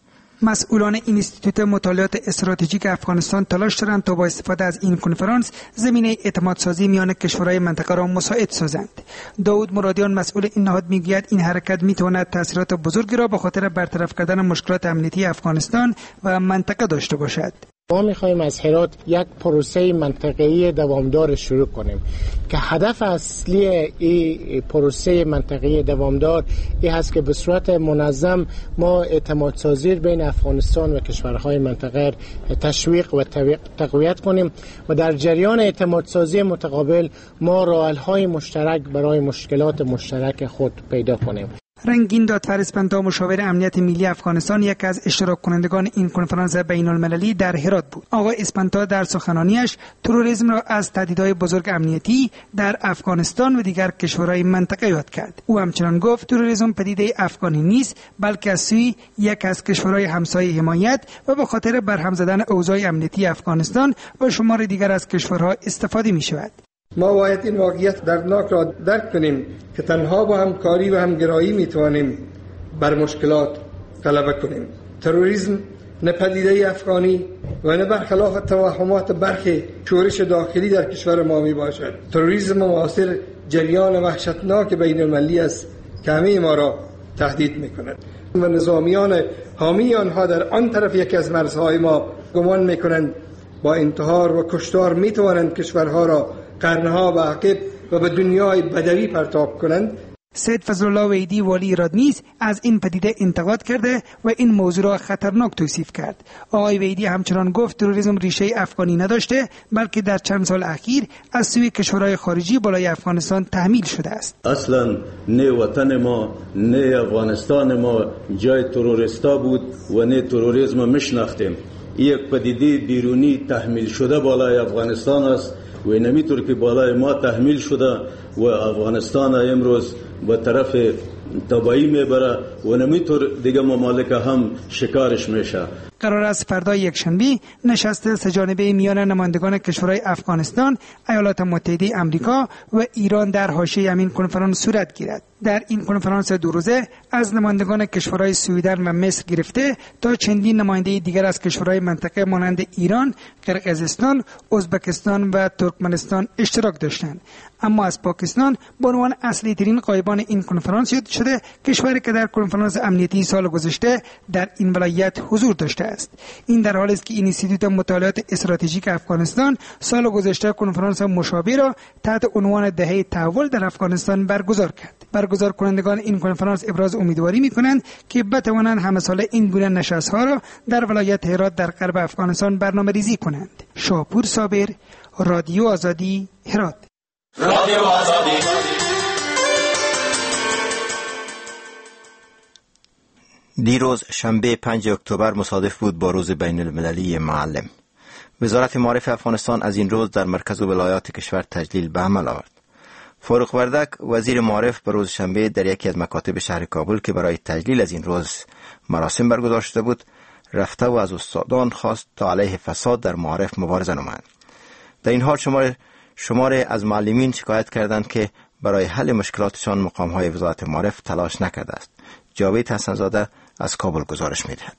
Speaker 12: مسئولان انستیتوت مطالعات استراتژیک افغانستان تلاش دارند تا با استفاده از این کنفرانس زمینه اعتمادسازی میان کشورهای منطقه را مساعد سازند. داود مرادیان مسئول این نهاد میگوید این حرکت میتواند تاثیرات بزرگی را به خاطر برطرف کردن مشکلات امنیتی افغانستان و منطقه داشته باشد.
Speaker 13: ما میخوایم از هرات یک پروسه منطقه‌ای دوامدار شروع کنیم که هدف اصلی این پروسه منطقه‌ای دوامدار این هست که به صورت منظم ما اعتمادسازی بین افغانستان و کشورهای منطقه تشویق و تقویت کنیم و در جریان اعتمادسازی متقابل ما راه‌حل‌های مشترک برای مشکلات مشترک خود پیدا کنیم.
Speaker 12: رنگین دادفر اسپنتا مشاور امنیت ملی افغانستان یکی از اشتراک کنندگان این کنفرانس بین المللی در هرات بود. آقای اسپنتا در سخنانیش تروریسم را از تهدیدهای بزرگ امنیتی در افغانستان و دیگر کشورهای منطقه یاد کرد. او همچنان گفت تروریسم پدیده افغانی نیست بلکه از سوی یک از کشورهای همسایه حمایت و به خاطر برهم زدن اوضاع امنیتی افغانستان و شمار دیگر از کشورها استفاده می شود.
Speaker 10: ما باید این واقعیت دردناک را درک کنیم که تنها با همکاری و همگرایی میتوانیم بر مشکلات غلبه کنیم. تروریسم نه پدیده افغانی و نه برخلاف توهمات برخی شورش داخلی در کشور ما می باشد. تروریسم معاصر جریان وحشتناک بین المللی است که همه ما را تهدید می کند و نظامیان حامی آنها در آن طرف یکی از مرزهای ما گمان می کنند با انتحار و کشتار می توانند کشورها را قرنها به عقب و به دنیای بدوی پرتاب کنند.
Speaker 12: سید فضل الله ویدی والی ایران نیز از این پدیده انتقاد کرده و این موضوع را خطرناک توصیف کرد. آقای ویدی همچنان گفت تروریسم ریشه افغانی نداشته بلکه در چند سال اخیر از سوی کشورهای خارجی بالای افغانستان تحمیل شده است.
Speaker 14: اصلا نه وطن ما نه افغانستان ما جای تروریستا بود و نه تروریسم میشناختیم. یک پدیده بیرونی تحمیل شده بالای افغانستان است و نمیطور که بالای ما تحمیل شده و افغانستان امروز به طرف تباهی میبره و نمیطور دیگه ممالک هم شکارش میشه.
Speaker 12: قرار است فردا یکشنبه نشست سه‌جانبه میان نمایندگان کشورهای افغانستان، ایالات متحده آمریکا و ایران در حاشیه همین کنفرانس صورت گیرد. در این کنفرانس 2 روزه از نمایندگان کشورهای سویدن و مصر گرفته تا چندین نماینده دیگر از کشورهای منطقه مانند ایران، قرقیزستان، ازبکستان و ترکمنستان اشتراک داشتند. اما از پاکستان به عنوان اصلی ترین غایبان این کنفرانس یاد شده، کشوری که در کنفرانس امنیتی سال گذشته در این ولایت حضور داشته است. این در حالی است که اینستیتوت مطالعات استراتژیک افغانستان سال گذشته کنفرانس مشابه را تحت عنوان دهه تحول در افغانستان برگزار کرد. برگزار کنندگان این کنفرانس ابراز امیدواری می‌کنند که بتوانند همه ساله این گونه نشست‌ها را در ولایت هرات در غرب افغانستان برنامه‌ریزی کنند. شاپور صابر، رادیو آزادی، هرات. رادیو آزادی.
Speaker 2: دیروز شنبه 5 اکتبر مصادف بود با روز بین المللی معلم. وزارت معارف افغانستان از این روز در مرکز و ولایات کشور تجلیل به عمل آورد. فاروق وردک وزیر معارف به روز شنبه در یکی از مکاتب شهر کابل که برای تجلیل از این روز مراسم برگزار شده بود رفته و از استادان خواست تا علیه فساد در معارف مبارزه نمایند. در این حال شمار از معلمین شکایت کردند که برای حل مشکلاتشان مقام‌های وزارت معارف تلاش نکرده است. جاوید حسن‌زاده از کابل گزارش می‌دهد.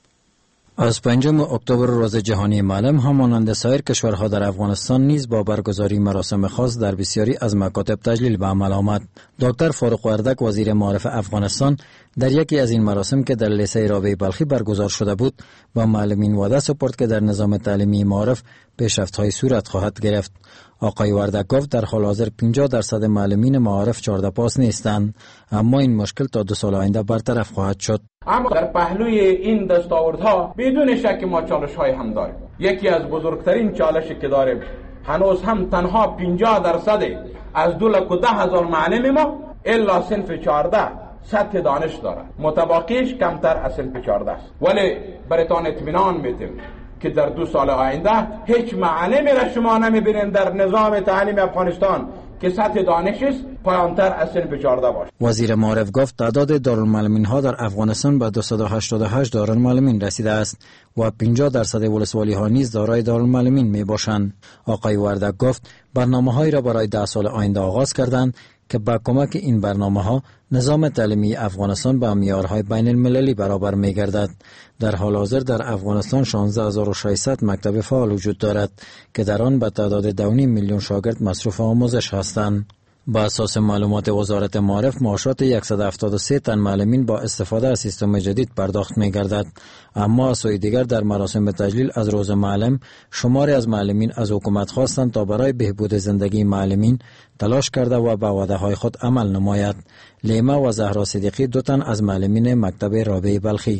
Speaker 15: از 5 اکتبر روز جهانی معلم همانند سایر کشورها در افغانستان نیز با برگزاری مراسم خاص در بسیاری از مکاتب تجلیل به عمل آمد. دکتر فاروق وردک وزیر معارف افغانستان در یکی از این مراسم که در لیسه رابعه بلخی برگزار شده بود با معلمین وعده سپرد که در نظام تعلیمی معارف پیشرفت‌های صورت خواهد گرفت. آقای وردک گفت در حال حاضر 50% معلمین معارف 14 پاس نیستند، اما این مشکل تا 2 سال آینده برطرف خواهد شد.
Speaker 16: اما در پهلوی این دستاوردها بدون شک ما چالش‌های هم داریم. یکی از بزرگترین چالشی که داریم هنوز هم تنها 50% از 210,000 معلم ما الا صنف 14 سطح دانش دارد. متباقیش کمتر از صنف 14 است. ولی براتون اطمینان میدیم که در 2 سال آینده هیچ معلمی را شما نمیبینید در نظام تعلیم افغانستان که سطح دانشش پایانتر از صنف 14 باشد.
Speaker 15: وزیر معارف گفت تعداد دارالمعلمین ها در افغانستان به 288 دارالمعلمین رسیده است و 50% ولسوالی ها نیز دارای دارالمعلمین می باشند. آقای وردک گفت برنامه‌هایی را برای 10 سال آینده آغاز کردند که با کمک این برنامه‌ها نظام تعلیمی افغانستان با معیارهای بین المللی برابر می گردد. در حال حاضر در افغانستان 16600 مکتب فعال وجود دارد که در آن به تعداد 2.5 میلیون شاگرد مصروف آموزش هستند. با اساس معلومات وزارت معارف معاشات 173 تن معلمین با استفاده از سیستم جدید پرداخت می گردد. اما از سوی دیگر در مراسم تجلیل از روز معلم شماری از معلمین از حکومت خواستند تا برای بهبود زندگی معلمین تلاش کرده و به وعده های خود عمل نماید. لیما و زهرا صدیقی 2 تن از معلمین مکتب رابعه بلخی: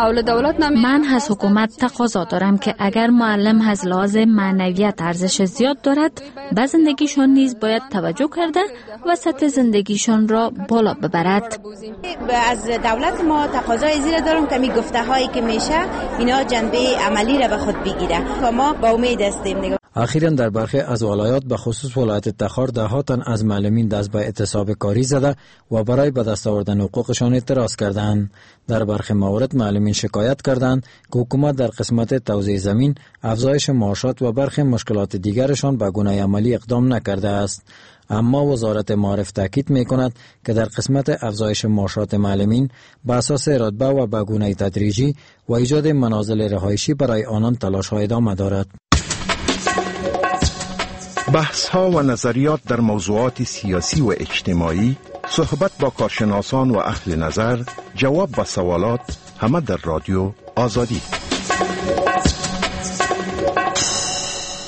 Speaker 17: من از حکومت تقاضا دارم که اگر معلم از لحاظ معنویت ارزش زیاد دارد به زندگیشان نیز باید توجه کرده و سطح زندگیشان را بالا ببرد.
Speaker 18: از دولت ما تقاضای زیر دارم که می گفته هایی که میشه اینا جنبه عملی را به خود بگیره و ما با امید هستیم.
Speaker 15: اخیراً در برخی از ولایات به خصوص ولایت تخار 10 تن از معلمین دست به اعتصاب کاری زده و برای به دست آوردن حقوقشان اعتراض کردند. در برخی موارد معلمین شکایت کردند که حکومت در قسمت توزیع زمین، افزایش معاشات و برخی مشکلات دیگرشان به گونه عملی اقدام نکرده است. اما وزارت معارف تاکید می‌کند که در قسمت افزایش معاشات معلمین به اساس رتبه و به گونه تدریجی و ایجاد منازل رهایشی برای آنان تلاش‌های ادامه دارد.
Speaker 19: بحث‌ها و نظریات در موضوعات سیاسی و اجتماعی، صحبت با کارشناسان و اهل نظر، جواب به سوالات، همه در رادیو آزادی.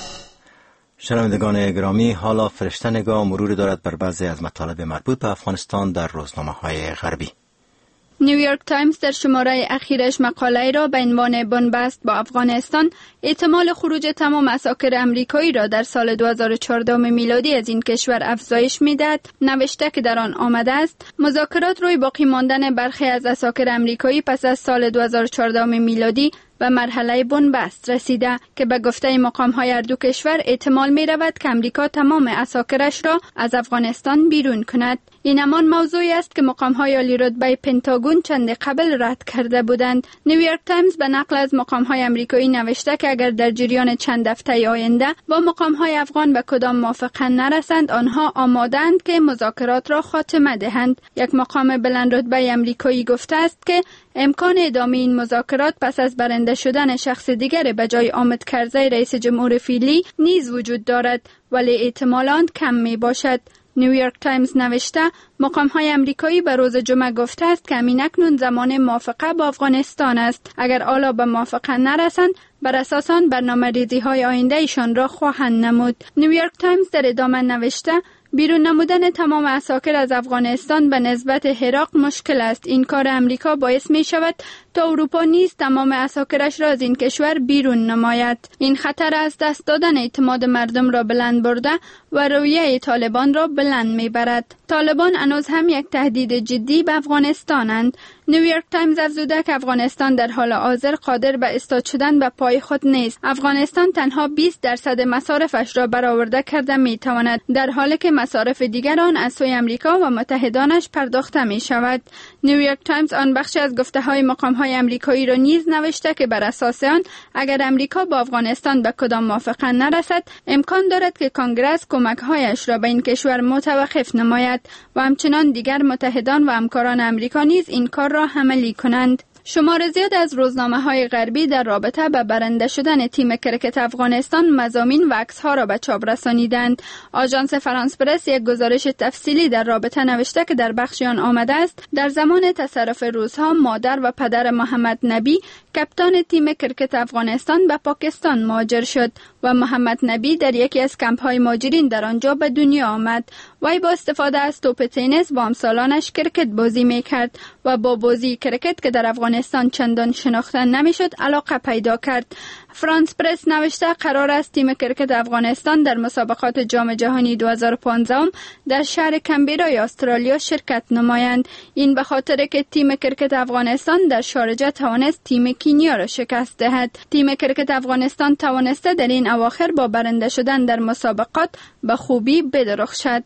Speaker 2: شنوندگان گرامی، حالا فرشته نگاه مرور دارد بر بعضی از مطالب مربوط به افغانستان در روزنامه‌های غربی.
Speaker 20: نیویورک تایمز در شماره اخیرش مقاله را به عنوان بنبست با افغانستان، احتمال خروج تمام عساکر امریکایی را در سال 2014 میلادی از این کشور افزایش می‌دهد. نوشته که در آن آمده است مذاکرات روی باقی ماندن برخی از عساکر امریکایی پس از سال 2014 میلادی و مرحله بنبست رسیده که به گفته مقام‌های هر دو کشور احتمال می‌رود که امریکا تمام عساکرش را از افغانستان بیرون کند. این همان موضوعی است که مقام‌های عالی رتبه پنتاگون چند قبل رد کرده بودند. نیویورک تایمز به نقل از مقام‌های آمریکایی نوشته که اگر در جریان چند هفته آینده با مقام‌های افغان به کدام موافقه نرسند، آنها آماده‌اند که مذاکرات را خاتمه دهند. یک مقام بلند رتبه آمریکایی گفته است که امکان ادامه این مذاکرات پس از برنده شدن شخص دیگر به جای حامد کرزی رئیس جمهور فعلی نیز وجود دارد، ولی احتمال آن کم می باشد. نیویورک تایمز نوشته مقام‌های آمریکایی به روز جمعه گفته است که اکنون زمان موافقه با افغانستان است. اگر حالا به موافقه نرسند، بر اساس آن برنامه‌ریزی‌های آینده ایشان را خواهند نمود. نیویورک تایمز در ادامه نوشته بیرون نمودن تمام عساکر از افغانستان به نسبت عراق مشکل است. این کار امریکا باعث می شود تا اروپا نیز تمام عساکرش را از این کشور بیرون نماید. این خطر از دست دادن اعتماد مردم را بلند برده و رویه طالبان را بلند می برد. طالبان هنوز هم یک تهدید جدی به افغانستانند. نیویورک تایمز افزوده که افغانستان در حال حاضر قادر به استاد شدن به پای خود نیست. افغانستان تنها 20% مصارفش را برآورده کرده می تواند، در حالی که مصارف دیگر آن از سوی امریکا و متحدانش پرداخته می شود. نیویورک تایمز آن بخش از گفته های مقام های امریکایی را نیز نوشته که بر اساس آن اگر امریکا با افغانستان به کدام موافقه نرسد، امکان دارد که کنگره کمک هایش را به این کشور متوقف نماید و همچنان دیگر متحدان و همکاران امریکا نیز این کار را عملی کنند. شمار زیاد از روزنامه‌های غربی در رابطه با برنده شدن تیم کرکت افغانستان مضامین و عکس‌ها را به چاپ رسانیدند. آژانس فرانس پرس یک گزارش تفصیلی در رابطه نوشته که در بخشی آن آمده است در زمان تصرف روس‌ها مادر و پدر محمد نبی کپتان تیم کرکت افغانستان به پاکستان مهاجر شد و محمد نبی در یکی از کمپ‌های مهاجرین در آنجا به دنیا آمد. وی با استفاده از توپ تنیس با همسالانش کرکت بازی می‌کرد و با بازی کرکت که در افغانستان چندان شناخته نمی‌شد علاقه پیدا کرد. فرانس پرس نوشته قرار است تیم کرکت افغانستان در مسابقات جام جهانی 2015 در شهر کمبرای استرالیا شرکت نمایند. این به خاطر که تیم کرکت افغانستان در شارجه توانست تیم کینیا را شکست دهد. تیم کرکت افغانستان توانسته در این اواخر با برنده شدن در مسابقات به خوبی بدرخشد.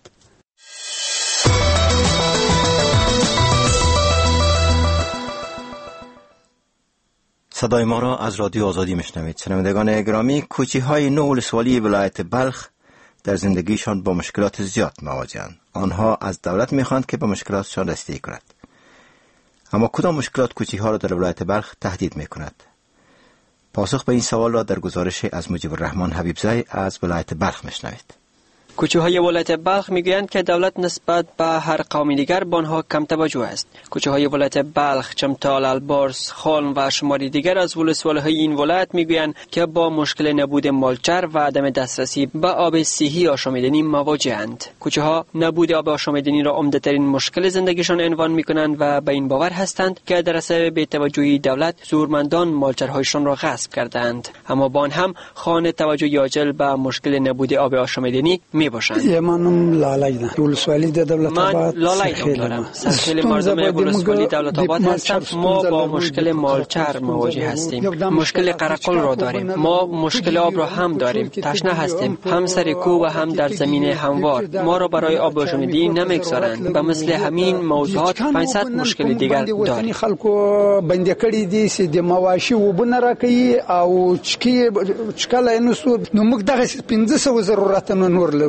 Speaker 2: صدای ما را از رادیو آزادی میشنوید. شنوندگان گرامی، کوچه‌های 9 ولسوالی ولایت بلخ در زندگیشان با مشکلات زیاد مواجه‌اند. آنها از دولت می‌خواهند که به مشکلاتشان رسیدگی کند. اما کدام مشکلات کوچه‌ها را در ولایت بلخ تهدید می‌کند؟ پاسخ به این سوال را در گزارش از مجیب الرحمن حبیبزی از ولایت بلخ میشنوید.
Speaker 21: کوچه‌های ولایت بلخ میگویند که دولت نسبت به هر قوم دیگر به آنها کم توجه است. کوچه‌های ولایت بلخ، چمتال، البرز، خالم و شماری دیگر از ولسوالی‌های این ولایت میگویند که با مشکل نبود مالچر و عدم دسترسی به آب صحی آشامیدنی مواجه‌اند. کوچه‌ها نبود آب آشامیدنی را عمده‌ترین مشکل زندگیشان عنوان می‌کنند و به این باور هستند که در اثر بی‌توجهی دولت زورمندان مالچرهایشان را غصب کردند. اما با آن هم خانه توجه عاجل به مشکل نبود آب آشامیدنی باشند.
Speaker 22: منم لالای ولسوالی د دولت آباد
Speaker 21: دارم. سرخیل مردم ولسوالی دولت آباد هستم. ما با مشکل مالچر مواجه هستیم. مشکل قرقل را داریم. ما مشکل آب را هم داریم. تشنه هستیم. هم سر کوه و هم در زمین هموار. ما را برای آب آشامیدنی نمیگذارند. به مثل همین موضوعات 500 مشکل دیگر داریم.
Speaker 22: خلکو بنده کړي دي چې د مواشي وبونه راکړي او چکل نو موږ دغه 1500 ضرورت نور لرو.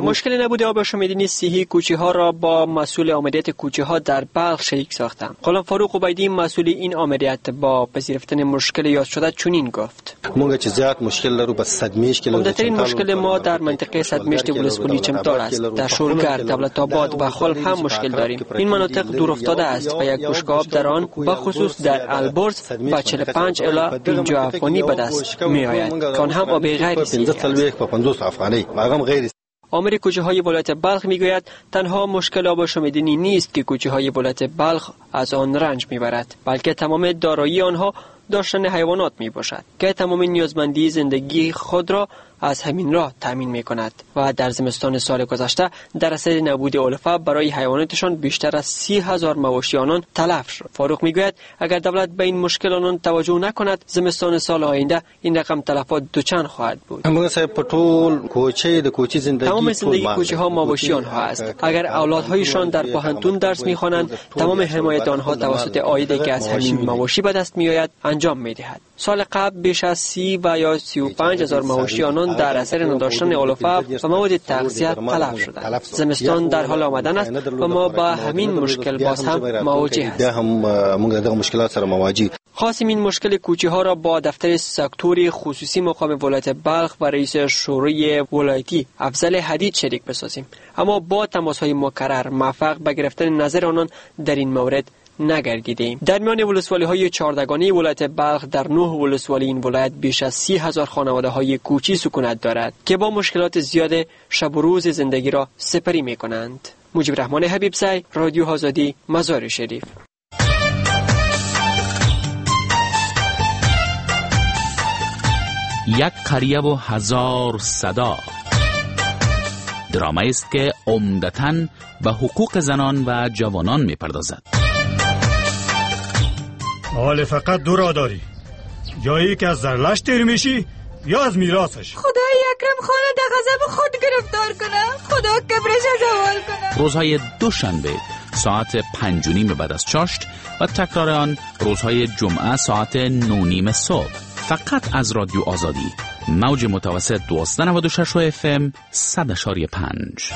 Speaker 21: مشکل نبود آب آشامیدنی صحی کوچه‌ها را با مسئول آمریت کوچه‌ها در بلخ شریک ساختم. غلام فاروق عبیدی مسئول این آمریت با پذیرفتن مشکل یاد شده چنین گفت:
Speaker 3: موږ چې زیات مشکل لرو بس صدمیش کې
Speaker 21: عمده‌ترین مشکل ما در منطقه صدمیشت ولسوالی چمتال است. در شولگر، دولت آباد و خلف هم مشکل داریم. این مناطق دور افتاده است و یک بشکه آب در آن به خصوص در البرز با 45 الی 50 افغانی به دست می‌آید که آن هم آب غیر صحی است. آمر کوچه‌های ولایت بلخ میگوید تنها مشکل آب آشامیدنی نیست که کوچه‌های ولایت بلخ از آن رنج میبرد، بلکه تمام دارایی آنها داشتن حیوانات میباشد که تمام نیازمندی زندگی خود را از همین راه تامین میکند و در زمستان سال گذشته در اثر نبود علفه برای حیواناتشان بیشتر از 30,000 مواشی آنان تلف شد. فاروق میگوید اگر دولت به این مشکل آنان توجه نکند زمستان سال آینده این رقم تلفات دوچند خواهد بود. تمام زندگی کوچه ها مواشی آنها است. اگر اولادهایشان در پاهنتون درس میخوانند تمام حمایت آنها توسط عایدی که از همین مواشی به دست میآید انجام میدهد. سال قبل بیش از 30 و یا 35,000 مواشی آنان در اثر نداشتن علفه و مواد تغذیه تلف شدند. زمستان در حال آمدن است و ما با همین مشکل باز هم مواجه هستیم. خواستیم این مشکل کوچه ها را با دفتر سکتور خصوصی مقام ولایت بلخ و رئیس شورای ولایتی افضل حدید شریک بسازیم، اما با تماس های مکرر موفق به گرفتن نظر آنان در این مورد نگردیدیم. در میان ولسوالی های 14گانه ولایت بلخ در 9 ولسوالی این ولایت بیش از 30,000 خانواده های کوچی سکونت دارد که با مشکلات زیاد شب و روز زندگی را سپری می کنند. مجیب رحمان حبیبزی، رادیو آزادی، مزار شریف.
Speaker 8: یک قریه و 1000 صدا درامایی است که عمدتاً به حقوق زنان و جوانان می‌پردازد.
Speaker 4: حال فقط دو راه داری، جایی که از زرلش تیر میشی یا از میراثش.
Speaker 23: خدای اکرم خانه در غضب خود گرفتار کنه، خدا کبرش زوال کنه.
Speaker 8: روزهای دوشنبه ساعت 5:30 بعد از چاشت و تکرار آن روزهای جمعه ساعت 9:30 صبح فقط از رادیو آزادی، موج متوسط 1296 FM 100.5.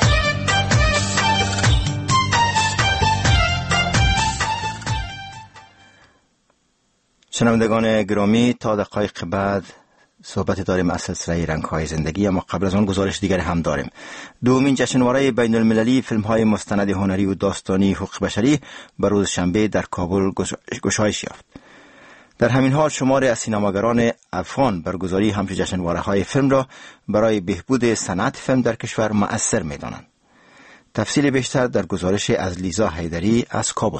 Speaker 2: شنوندگان گرامی، تا دقایق بعد صحبت داریم از سلسله رنگ‌های زندگی، اما قبل از آن گزارش دیگر هم داریم. دومین جشنواره بین المللی فیلم‌های مستند هنری و داستانی حقوق بشری به روز شنبه در کابل گشایش یافت. در همین حال شماری از سینماگران افغان برگزاری همچون جشنواره‌های فیلم را برای بهبود صنعت فیلم در کشور مؤثر می‌دانند. تفصیل بیشتر در گزارش از لیزا حیدری از کابل.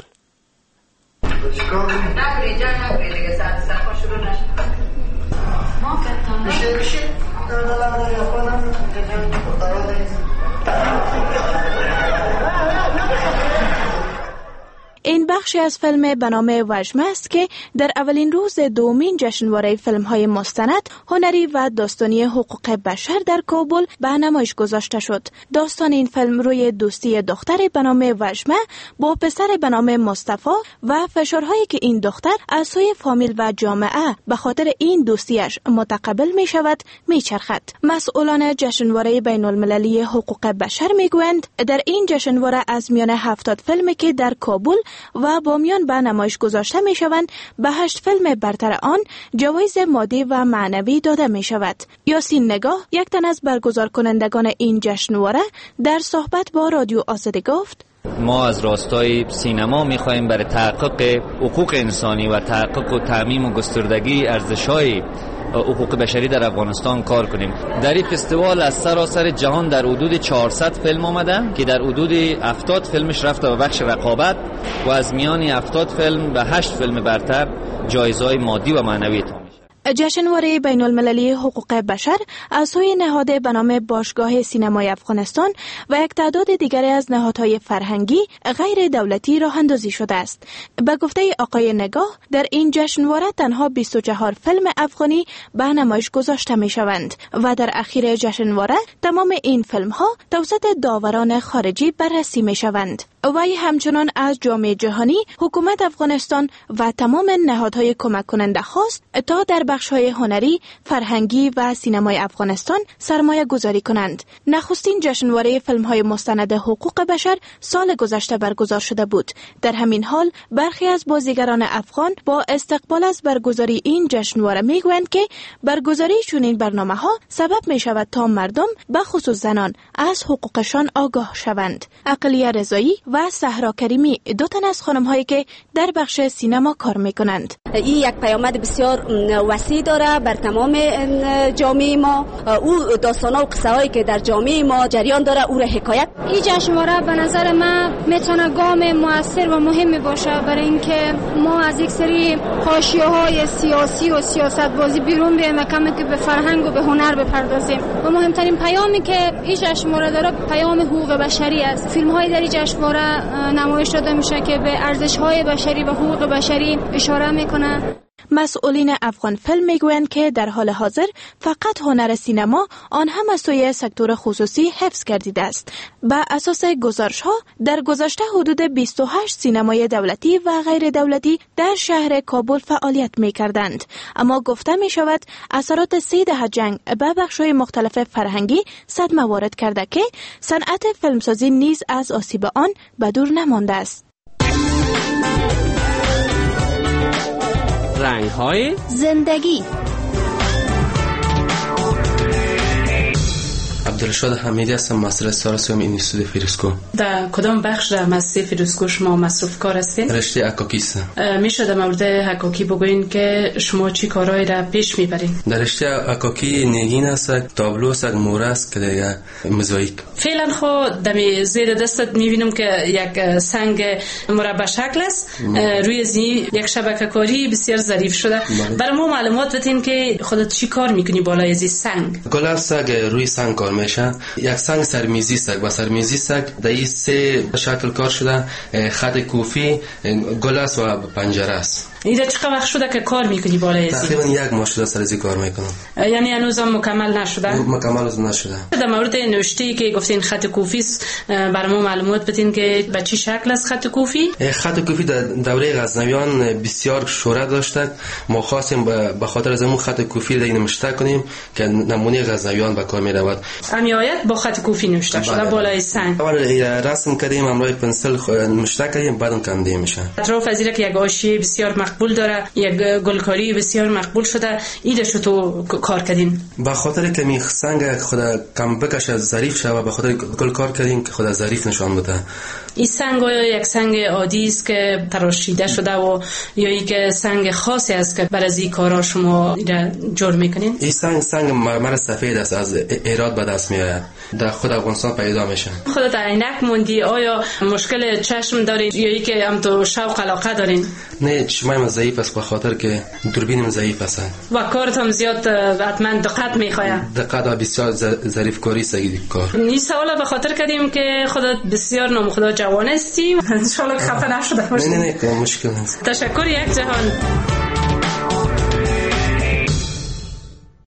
Speaker 24: این بخشی از فیلم به نام وژمه است که در اولین روز دومین جشنواره فیلم‌های مستند، هنری و داستانی حقوق بشر در کابل به نمایش گذاشته شد. داستان این فیلم روی دوستی دختری به نام وژمه با پسر به نام مصطفی و فشارهایی که این دختر از سوی فامیل و جامعه به خاطر این دوستیش متقبل می شود میچرخد. مسئولان جشنواره بین المللی حقوق بشر میگویند در این جشنواره از میان 70 فیلمی که در کابل و با میان به نمایش گذاشته می شوند به 8 فیلم برتر آن جوایز مادی و معنوی داده می شود. یاسین نگاه، یک تن از برگزار کنندگان این جشنواره، در صحبت با رادیو آزادی گفت:
Speaker 25: ما از راستای سینما می‌خواهیم برای تحقق حقوق انسانی و تحقق و تعمیم و گستردگی ارزش‌های حقوق بشری در افغانستان کار کنیم. در این فستیوال از سراسر جهان در حدود 400 فیلم آمده که در حدود 70 فیلمش رفته به بخش رقابت و از میان 70 فیلم به 8 فیلم برتر جایزه‌های مادی و معنوی
Speaker 24: جشنواره بین المللی حقوق بشر از سوی نهاد به نام باشگاه سینمای افغانستان و یک تعداد دیگر از نهادهای فرهنگی غیر دولتی راه اندازی شده است. به گفته آقای نگاه، در این جشنواره تنها 24 فیلم افغانی به نمایش گذاشته می شوند و در اخیر جشنواره تمام این فیلم ها توسط داوران خارجی بررسی می شوند. وی همچنان از جامعه جهانی، حکومت افغانستان و تمام نهادهای کمک کننده خواست تا در بخش‌های هنری، فرهنگی و سینمای افغانستان سرمایه گذاری کنند. نخستین جشنواره فیلم‌های مستند حقوق بشر سال گذشته برگزار شده بود. در همین حال برخی از بازیگران افغان با استقبال از برگزاری این جشنواره میگویند که برگزاری چنین برنامه‌ها سبب می‌شود تا مردم به خصوص زنان از حقوقشان آگاه شوند. عقلیه رضایی و صحرا کریمی دو تن از خانم‌هایی که در بخش سینما کار می‌کنند.
Speaker 1: این یک پیامد بسیار وسیع داره بر تمام جامعه ما. او داستان‌ها و قصه‌هایی که در جامعه ما جریان داره او را حکایت.
Speaker 5: این جشنواره به نظر من میتونه گام موثر و مهمی باشه برای اینکه ما از یک سری حاشیه‌های سیاسی و سیاست بازی بیرون بیایم و کمی که به فرهنگ و به هنر بپردازیم. و مهمترین پیامی که این جشنواره داره پیام حقوق بشری است. فیلم‌های در این جشنواره نمایش داده میشه که به ارزش‌های بشری و حقوق بشری اشاره میکنه.
Speaker 24: مسئولین افغان فیلم میگویند که در حال حاضر فقط هنر سینما آن هم از سوی سکتور خصوصی حفظ گردیده است. بر اساس گزارش‌ها در گذشته حدود 28 سینمای دولتی و غیر دولتی در شهر کابل فعالیت می‌کردند، اما گفته می‌شود اثرات 3 دهه جنگ به بخش‌های مختلف فرهنگی صدمه وارد کرده که صنعت فیلمسازی نیز از آسیب آن به دور نمانده است.
Speaker 6: رنگ‌های
Speaker 20: زندگی.
Speaker 9: عبدالرشاد حمیدی هستم، مستر سال سوم اینستیتوت فریسکو.
Speaker 11: در کدام بخش در مؤسسه فریسکو شما مصروف کار هستین؟
Speaker 9: رشته حکاکی هستم.
Speaker 11: میشه در مورد حکاکی بگوین که شما چی کارهایی را پیش میبرین؟
Speaker 9: در رشته حکاکی نگین است، تابلو است، موره است که دیگه موزاییک.
Speaker 11: فعلا خود دم زیر دستت میبینم که یک سنگ مربع شکل است. روی زی یک شبکه کاری بسیار ظریف شده. برای ما معلومات بدین که خودت چی کار میکنی بالای از سنگ؟
Speaker 9: گل است روی سنگ کار میشه. یک سنگ سرمیزی است و سرمیزی است در این 3 شکل کار شده، خط کوفی، گل است و پنجره است.
Speaker 11: ایده چقدر وقت شده که کار میکنی بالای ازی؟
Speaker 9: تقریبا 1 ماه شده سر کار میکنم.
Speaker 11: یعنی هنوزم مکمل نشده؟
Speaker 9: مکمل نشده.
Speaker 11: در مورد نوشتی که گفتین خط کوفی است، برای ما معلومات بدین که به چی شکل است خط کوفی؟
Speaker 9: خط کوفی در دوره غزنویان بسیار شهرت داشته. ما خواستیم به خاطر از اون خط کوفی را نوشته کنیم که نمونه غزنویان به کار می رود.
Speaker 11: آیت با خط کوفی نوشته شده بالای سنگ.
Speaker 9: اول رسم کردیم، امروز پنسل نوشته کردیم، بعدم کندیم میشه.
Speaker 11: اطراف از که یک حاشیه بسیار مقبول داره، یک گلکاری بسیار مقبول شده. ایده شو تو کار کردین؟
Speaker 9: به خاطر که می سنگ خدا کم بکشه ظریف شه و به خاطر گل کار کردیم که خدا ظریف نشان بده.
Speaker 11: این سنگ یک سنگ عادی است که تراشیده شده و یا ای که سنگ خاصی است که برای این کارا شما جور میکنین؟
Speaker 9: این سنگ مرمر سفید است، از ایران به دست میاد، در خود افغانستان پیدا میشه.
Speaker 11: خودت عینک موندی، آیا مشکل چشم دارین یا ای که هم تو شوق علاقه دارین؟
Speaker 9: نه، چشمم ضعیف است به خاطر که دوربینم ضعیف است
Speaker 11: و کارت هم زیاد حتما دقت میخواد.
Speaker 9: دقت و بسیار ظریف کاری است کار.
Speaker 11: این سوال به خاطر کردیم که خودت بسیار نام خدا جوان هستی، ان شاء الله خفه نشده باشی.
Speaker 9: نه مشکل نیست.
Speaker 11: تشکر یک جهان.